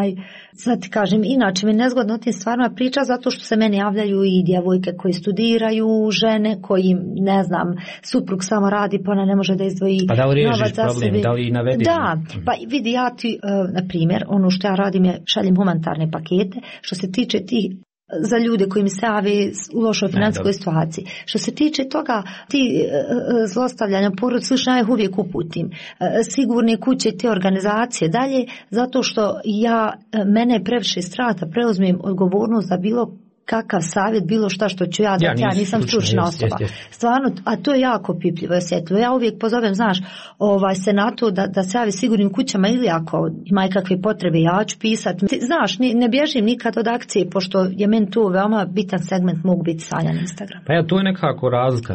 sad ti kažem, inače mi je nezgodno o tim stvarima priča zato što se meni javljaju i djevojke koje studiraju, žene koji, ne znam, suprug samo radi pa ona ne može da izdvoji novac za sebe. Pa da li riješiš problem, da li navediš? Da, pa vidi ja ti, na primjer, ono što ja radim je šaljem humanitarne pakete, što se tiče tih za ljude koji mi se jave u lošoj financijskoj situaciji. Što se tiče toga, ti zlostavljanja porodice, slično ja ih uvijek uputim. Sigurne kuće, te organizacije dalje, zato što mene je previše strah da preuzmem odgovornost za bilo kakav savjet, bilo šta što ću ja dati, ja nisam stručna osoba. Stvarno, a to je jako pipljivo i osjetljivo. Ja uvijek pozovem, znaš, se na to da se javi sigurnim kućama ili ako ima kakve potrebe, ja ću pisati. Znaš, ne bježim nikad od akcije, pošto je meni to veoma bitan segment, mogu biti stanja na Instagram. Pa ja, to je nekako razlika,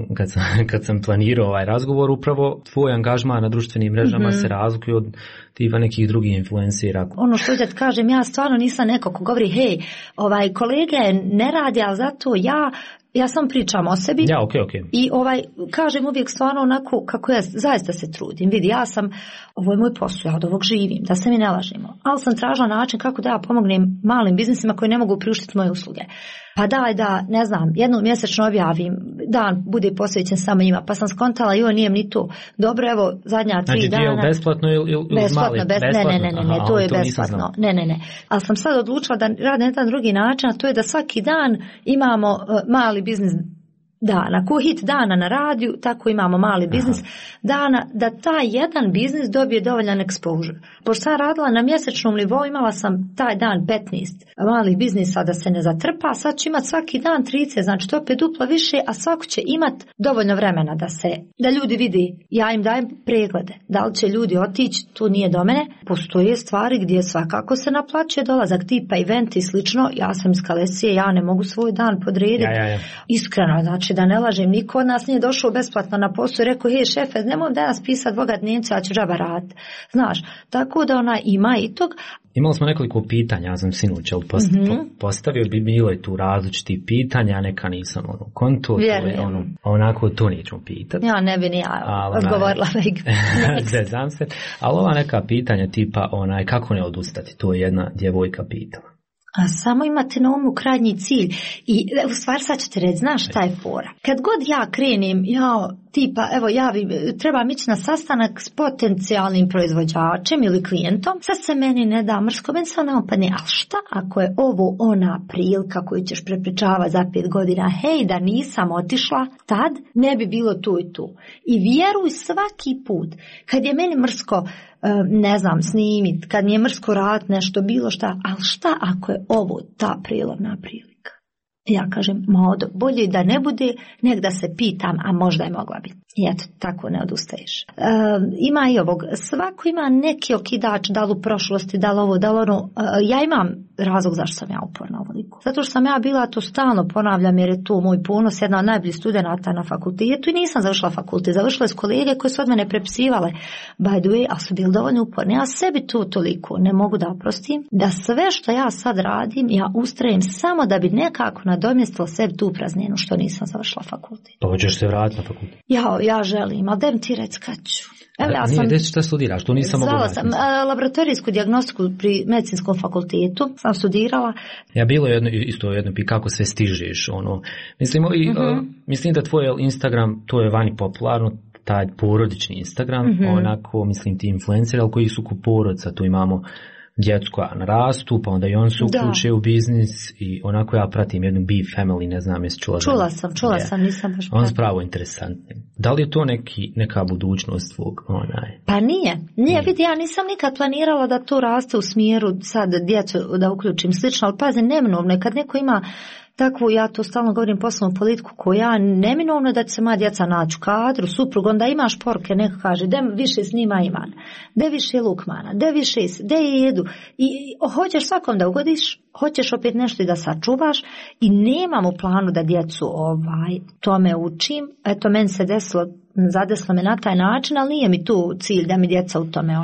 kad sam planirao ovaj razgovor, upravo tvoj angažman na društvenim mrežama se razlikuje od tipa nekih drugih influencera. Ono što da kažem, ja stvarno nisam neko ko govori, hej, kolege ne radi, ali zato ja sam pričam o sebi. Ja, okay. I kažem uvijek stvarno onako kako ja zaista se trudim. Vidi, ovo je moj posao, ja od ovog živim, da se mi ne lažemo. Ali sam tražila način kako da ja pomognem malim biznisima koji ne mogu priuštiti moje usluge. Pa da, ne znam, jednom mjesečno objavim, dan bude posvećen samo njima, pa sam skontala i ovo nije ni to. Dobro, evo, zadnja 3 dana. Znači, je besplatno ili besplatno, mali? Ne, to je besplatno. Ne. Ali sam sad odlučila da radim na jedan drugi način, a to je da svaki dan imamo mali biznis dana. Ko hit dana na radiju, tako imamo mali biznis dana, da taj jedan biznis dobije dovoljan exposure. Pošto sam radila na mjesečnom nivou, imala sam taj dan 15 malih biznisa da se ne zatrpa, sad ću imati svaki dan 30, znači to opet duplo više, a svako će imati dovoljno vremena da ljudi vidi, ja im dajem preglede. Da li će ljudi otići, to nije do mene. Postoje stvari gdje svakako se naplaćuje dolazak, tipa event i slično, ja sam iz Kalesije, ja ne mogu svoj dan podrediti. Iskreno, znači da ne lažem, niko od nas nije došao besplatno na posao i rekao, hej šefe, nemoj danas pisati 2 dnevnica, ja ću džaba raditi. Znaš, tako da ona ima i tog. Imali smo nekoliko pitanja, ja sam sinuća postavio, bi bilo je tu različitih pitanja, neka nisam konto, onako to nećemo pitati. Ja ne bi ni ja odgovorila. Zezam se, ali ova neka pitanja tipa kako ne odustati, to je jedna djevojka pitala. A samo imate na umu krajnji cilj i u stvari sad ćete reći, znaš šta je fora. Kad god ja krenem, trebam ići na sastanak s potencijalnim proizvođačem ili klijentom, sad se meni ne da mrsko, meni sad ne opadne, ali šta ako je ovo ona prilika koju ćeš prepričavati za 5 godina, hej, da nisam otišla, tad ne bi bilo tu i tu. I vjeruj svaki put, kad je meni mrsko, ne znam, snimit, kad mi je mrsko raditi nešto, bilo šta, ali šta ako je ovo ta prijelomna prilika? Ja kažem, bolje da ne bude, nek da se pitam, a možda je mogla biti. I eto, tako ne odustaješ. Ima i ovog, svako ima neki okidač, da li u prošlosti, da li ovo, da li ono. Ja imam razlog zašto sam ja uporna ovoliko. Zato što sam ja bila, to stalno ponavljam, jer je to moj ponos, jedna od najboljih studenata na fakultetu i nisam završila fakultet. Završila s kolege koje su od mene prepisivale, by the way, ali su bili dovoljno uporni. Ja sebi to toliko ne mogu da oprostim, da sve što ja sad radim, ja ustrajem samo da bi nekako nadomjestila sebi tu prazninu što nisam završila fakultet. Pa hoćeš se vratiti na fakultet? Ja želim, ali dem ti reć kad ću. Evo, ja sam, nije, šta studiraš? To nisam mogla sam laboratorijsku dijagnostiku pri medicinskom fakultetu, sam studirala. Ja bilo jedno kako sve stižeš, ono. Mislim da tvoj Instagram, to je vani popularno, taj porodični Instagram, onako, mislim ti influenceri, ali koji su ko porodca, tu imamo djecu koja narastu, pa onda i on se uključe u biznis i onako ja pratim jednu Bee Family, ne znam jesi čula. Čula sam, nisam baš on spravo interesantni. Da li je to neka budućnost tvog? Pa nije, vidi, ja nisam nikad planirala da to raste u smjeru sad djecu da uključim slično, ali pazi, neminovno je kad neko ima takvu, ja to stalno govorim, poslovnu politiku koja neminovno da će se moja djeca naći u kadru, suprug, onda imaš poruke, neko kaže, de više snima Iman, de više Lukmana, de više, de jedu. I hoćeš svakom da ugodiš, hoćeš opet nešto i da sačuvaš i nemam u planu da djecu tome učim. Eto, meni se zadeslo me na taj način, ali nije mi tu cilj da mi djeca u tome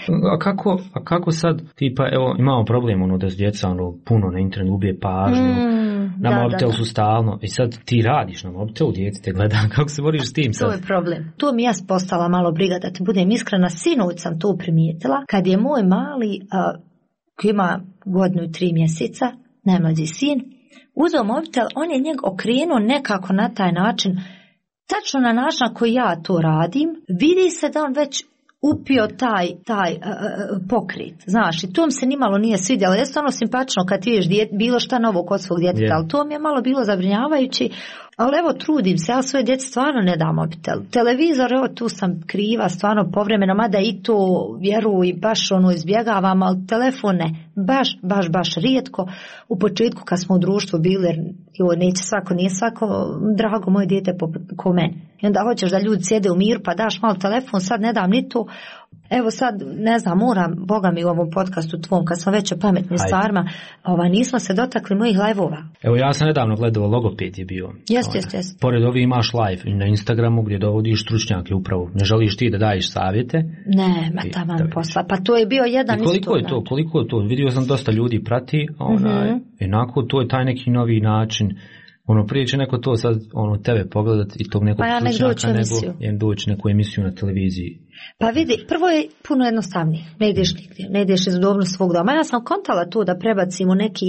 A kako sad, tipa, evo, imamo problem, da s djeca, puno na internetu ubije pažnju, na mobitelu su stalno, i sad ti radiš na mobitelu, djeci te gleda, kako se boriš s tim sad? To je problem. Tu mi ja postala malo briga, da ti budem iskrena, sinoć sam to primijetila, kad je moj mali, koji ima 1 godinu i 3 mjeseca, najmlađi sin, uzeo mobitel, on je njeg okrenuo nekako na taj način, tačno na način na koji ja to radim, vidi se da on već upio taj pokret, znaš, i to mi se nimalo nije svidjelo. Je stvarno simpatično kad ti vidiš bilo šta novo kod svog djeteta, ali to mi je malo bilo zabrinjavajući. Ali evo, trudim se, ja svoje djece stvarno ne dam mobitel. Televizor, evo, tu sam kriva, stvarno povremeno, mada i to vjeruj, baš izbjegavam, ali telefon ne, baš rijetko. U početku kad smo u društvu bili, jer nije svako drago moje dijete ko mene. I onda hoćeš da ljudi sjede u miru, pa daš malo telefon, sad ne dam ni to. Evo sad, ne znam, moram, Boga mi u ovom podcastu tvom, kad smo već o pametnim stvarima, nismo se dotakli mojih live-ova. Evo, ja sam nedavno gledao, Logoped je bio. Jest. Pored ovih imaš live na Instagramu gdje dovodiš stručnjake upravo. Ne želiš ti da daješ savjete? Ne, taman posla. Pa to je bio jedan isto. Koliko je to? Vidio sam dosta ljudi prati, jednako to je taj neki novi način. Prije će neko to sad tebe pogledati i tog nekog stručnjaka, nego doći neku emisiju na televiziji. Pa vidi, prvo je puno jednostavnije. Ne ideš nigdje, ne ideš iz udobnosti svog doma. Ja sam kontala to da prebacimo neki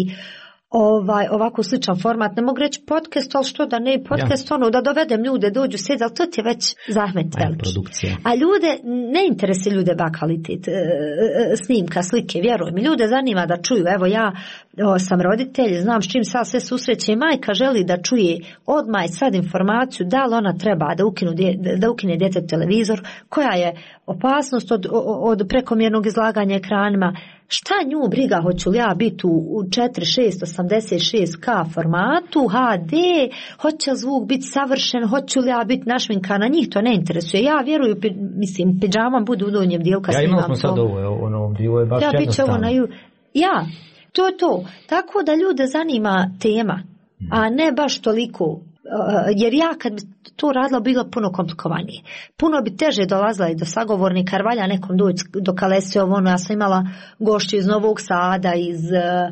ovako sličan format, ne mogu reći podcast, ali što da ne podcast, da dovedem ljude, dođu sjeti, ali to ti je već zahmet veliki. A ljude, ne interesi ljude kvalitet snimka, slike, vjeruj mi, ljude zanima da čuju, evo ja sam roditelj, znam s čim sad sve susreće i majka želi da čuje odmah sad informaciju da li ona treba da ukine djete televizor, koja je opasnost od prekomjernog izlaganja ekranima. Šta nju briga, hoću li ja biti u 4.686K formatu, HD, hoće li zvuk biti savršen, hoću li ja biti našminka, na njih to ne interesuje. Ja vjeruju, pidžamam budu u donjem dijelu kad snimam to. Ja imali smo sad ovo je baš jednostavno. To. Tako da ljude zanima tema, a ne baš toliko. Jer ja kad bi to radila bilo puno komplikovanije. Puno bi teže dolazila i do sagovornika, jer valja nekom doći do Kalesije, ja sam imala gošću iz Novog Sada, iz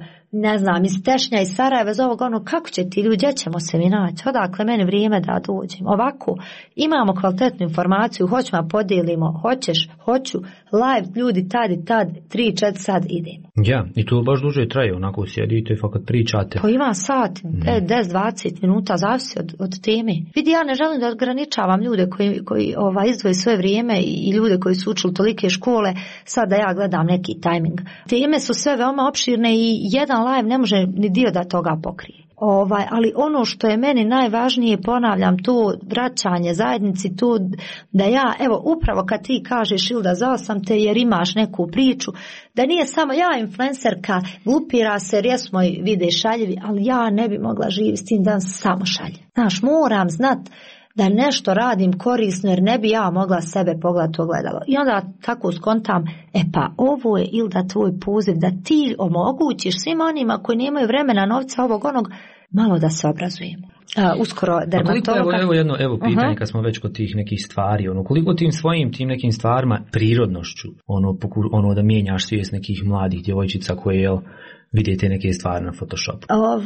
Tešnja, iz Sarajeva, iz ovog, kako će ti ljudi, gdje ćemo se mi naći, odakle meni vrijeme da dođem. Ovako, imamo kvalitetnu informaciju, hoćemo podijelimo, hoću, live, ljudi tad i tad, 3-4 sad idemo. Ja, i to baš duže traje, onako sjedite i fakat pričate. Pa ima sat, 10-20 minuta, zavisi od teme. Vidi, ja ne želim da ograničavam ljude koji izdvoje svoje vrijeme i ljude koji su učili tolike škole, sad da ja gledam neki tajming. Teme su sve veoma opširne i jedan live ne može ni dio da toga pokrije. Ali ono što je meni najvažnije, ponavljam, to vraćanje zajednici, to da ja, evo, upravo kad ti kažeš, Ilda, zvao sam te jer imaš neku priču, da nije samo ja influencerka, glupira se jer jesmo vide šaljivi, ali ja ne bi mogla živjeti s tim da samo šalje. Znaš, moram znat da nešto radim korisno jer ne bi ja mogla sebe pogledati ogledalo. I onda tako skontam, pa ovo je ili da tvoj poziv da ti omogućiš svima onima koji nemaju vremena, novca, ovog onog, malo da se obrazujemo. Uskoro dermatologa. Evo pitanje kad smo već kod tih nekih stvari, koliko tim nekim stvarima, prirodnošću, da mijenjaš svijest nekih mladih djevojčica koje vidite neke stvari na Photoshopu?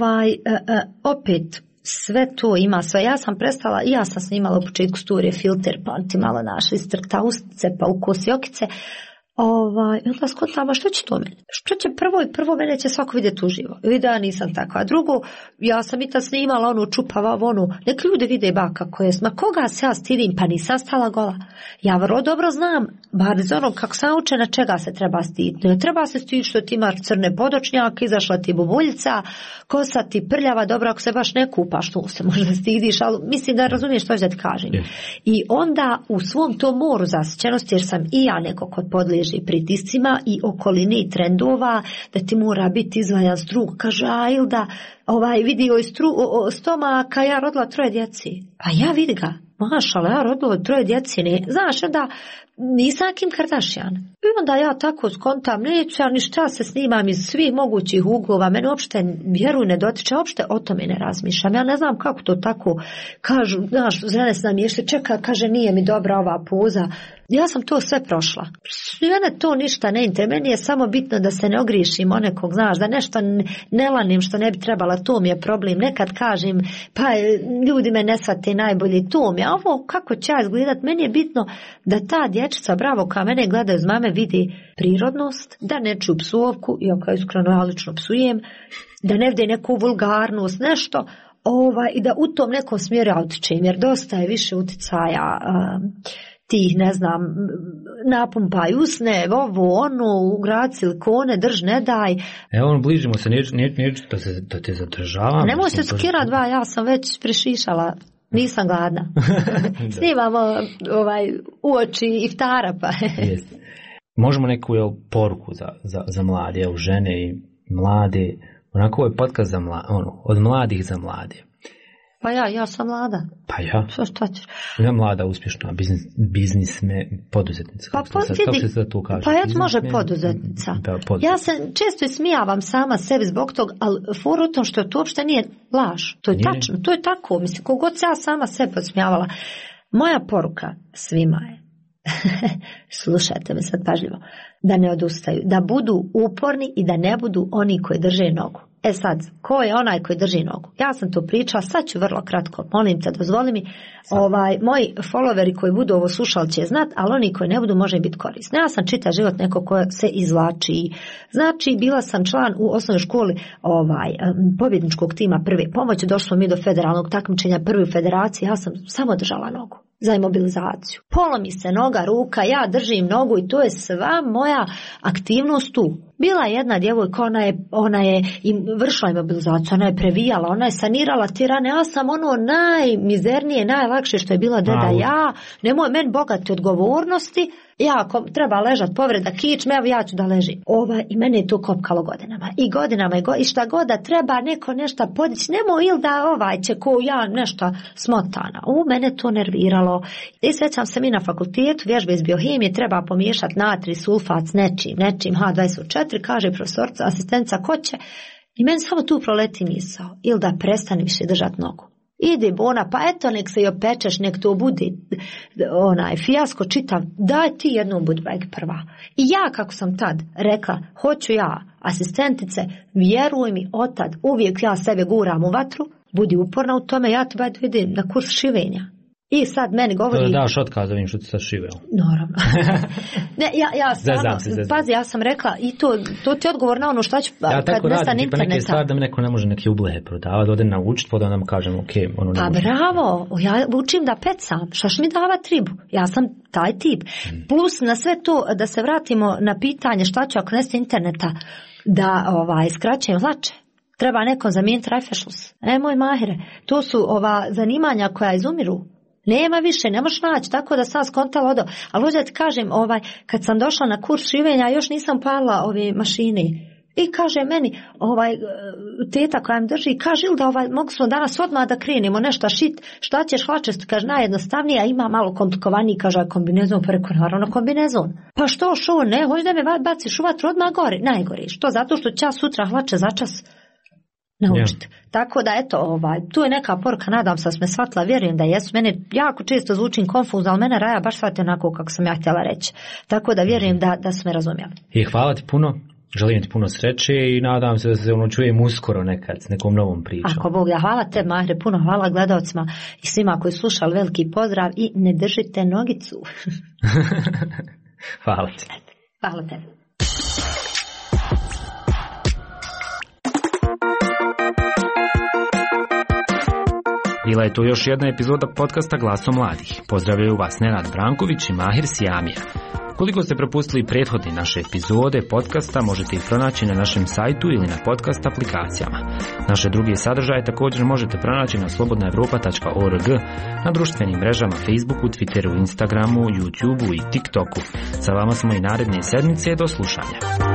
Opet, sve to ima sve. Ja sam prestala, ja sam snimala u početku studije filter, pa ti malo naša istrta ustice, pa ukosi okice. Onda skontama, što će to meni? Što će prvo mene će svako vidjeti uživo. Vidi, ja nisam takva. Drugo, ja sam i tad snimala čupava, nek ljudi vide baka koje ma koga se ja stidim, pa nisam stala gola. Ja vrlo dobro znam, bar iz onog kako sam učena, čega se treba stiditi. Ne treba se stiditi što ti imaš crne podočnjake, izašla ti bubuljica, kosa ti prljava, dobro ako se baš ne kupaš, tu se možda stidiš, ali mislim da razumiješ što ću da ti kažem. I onda u svom tom moru zasićenosti, jer sam i ja neko kod podliježi pritiscima i okolini i trendova, da ti mora biti izvaljan struk, kaže, Ilda, vidio je stomaka, ja rodila 3 djeci. Pa ja vidi ga, mašala, ja rodila 3 djeci, ne, znaš, da nisam Kim Kardashian. I onda ja tako skontam, neću ja ništa, se snimam iz svih mogućih uglova, mene uopšte, vjeruj, ne dotiče, uopšte o tome ne razmišljam. Ja ne znam kako to tako kažu, znaš, žene se namješli, čeka, kaže, nije mi dobra ova poza. Ja sam to sve prošla. Mene to ništa ne interesuje, meni je samo bitno da se ne ogriješim o nekog, znaš, da nešto ne lanim što ne bi trebala, to mi je problem. Nekad kažem, pa ljudi me ne shvate najbolje, to mi je, a ovo kako će ja izgledat, meni je bitno da ta dječica, bravo, kao mene gledaju iz mame, vidi prirodnost, da ne čuju psovku, iako iskreno ja lično psujem, da ne vide neku vulgarnost, nešto, i da u tom nekom smjeru utičem, jer dosta je više uticaja tih, ne znam, napumpaj usne, ugrad silikone, drž, ne daj. Evo, bližimo se, neću da te zadržavam. Nemoj se skira 2, ja sam već prešišala, nisam gladna. Snimamo uoči iftara, pa. Možemo neku poruku za mlade, žene i mlade, onako je podcast od mladih za mlade. Pa ja sam mlada. Pa ja. Šta ćeš? Ja mlada, uspješna, poduzetnica. Pa može poduzetnica. Ja se često smijavam sama sebi zbog tog, ali for u tom što to uopšte nije laž. To je tačno, to je tako. Mislim, kogod se ja sama sebe odsmijavala. Moja poruka svima je, slušajte me sad pažljivo, da ne odustaju, da budu uporni i da ne budu oni koji drže nogu. Sad, ko je onaj koji drži nogu? Ja sam to pričala, sad ću vrlo kratko, molim te, dozvoli mi, moji followeri koji budu ovo slušali će znat, ali oni koji ne budu može biti korisni. Ja sam čitav život neko ko se izvlači. Znači, bila sam član u osnovnoj školi pobjedničkog tima prve pomoći, došli smo mi do federalnog takmičenja prve u federaciji, ja sam samo držala nogu za imobilizaciju. Polomi se noga, ruka, ja držim nogu i to je sva moja aktivnost tu. Bila je jedna djevojka, ona je vršila imobilizaciju, ona je previjala, ona je sanirala ti rane, ja sam najmizernije, najlakše što je bila deda, nemoj meni bogati odgovornosti, ja ako treba ležat povreda kičme, evo ja ću da ležim. I mene je to kopkalo godinama. I šta god da treba neko nešto podići, nemoj ili da će ko ja nešto smotana. Mene to nerviralo. I sjećam se mi na fakultetu, vježbe iz biohemije, treba pomiješati natri, sulfat s nečim, H24, kaže profesorica, asistentica, ko će? I meni samo tu proleti misao. Ili da prestani više držati nogu. Idi bona, pa eto nek se i opečeš, nek to bude fijasko čitav, daj ti jednom budi prva. I ja kako sam tad rekla, hoću ja, asistentice, vjeruj mi otad, uvijek ja sebe guram u vatru, budi uporna u tome, ja te vidim na kurs šivenja. I sad meni govori... Daš otkaz da vidim što ti sad šiveo. Naravno. Pazi, ja sam rekla i to ti je odgovor na ono šta ću kad nestane interneta. Neke stvari da mi neko ne može neke ublehe prodavati, ode naučiti, pa da nam kažem ok. Pa bravo, ja učim da pecam, šaš mi davat ribu, ja sam taj tip. Plus na sve to, da se vratimo na pitanje šta ću ako nestane interneta, da skraćujem hlače. Treba nekom zamijeniti rajfešlus. Moj mahire, to su zanimanja koja izumiru. Nema više, ne možeš naći, tako da sam skontala odo. Ali hoću da ti kažem, kad sam došla na kurs šivenja, još nisam palila ove mašine. I kaže meni, teta koja mi drži, kaže da mogu smo danas odmah da krenemo nešto šit, šta ćeš hlačest, kaže najjednostavnije, a ima malo komplikovaniji, kaže kombinezon, pa rekao naravno kombinezon. Pa što ne, hoće da me baciš u vatru odmah gore, najgore, što zato što ću ja sutra hlače začas naučiti. Tako da eto, tu je neka poruka, nadam se da me shvatila, vjerujem da jesu, mene jako često zvučim konfuzno, ali mene Raja baš shvati onako kako sam ja htjela reći. Tako da vjerujem da su me razumjeli. I hvala ti puno. Želim ti puno sreće i nadam se da se čujem uskoro nekad s nekom novom pričom. Ako Bog da, hvala te Mahre, puno hvala gledalcima i svima koji slušali, veliki pozdrav i ne držite nogicu. Hvala ti. Hvala te. Bila je to još jedna epizoda podcasta Glasom mladih. Pozdravljaju vas Nenad Branković i Mahir Sijamija. Koliko ste propustili prethodne naše epizode podcasta, možete ih pronaći na našem sajtu ili na podcast aplikacijama. Naše druge sadržaje također možete pronaći na slobodnaevropa.org, na društvenim mrežama Facebooku, Twitteru, Instagramu, YouTubeu i TikToku. Sa vama smo i naredne sedmice, do slušanja.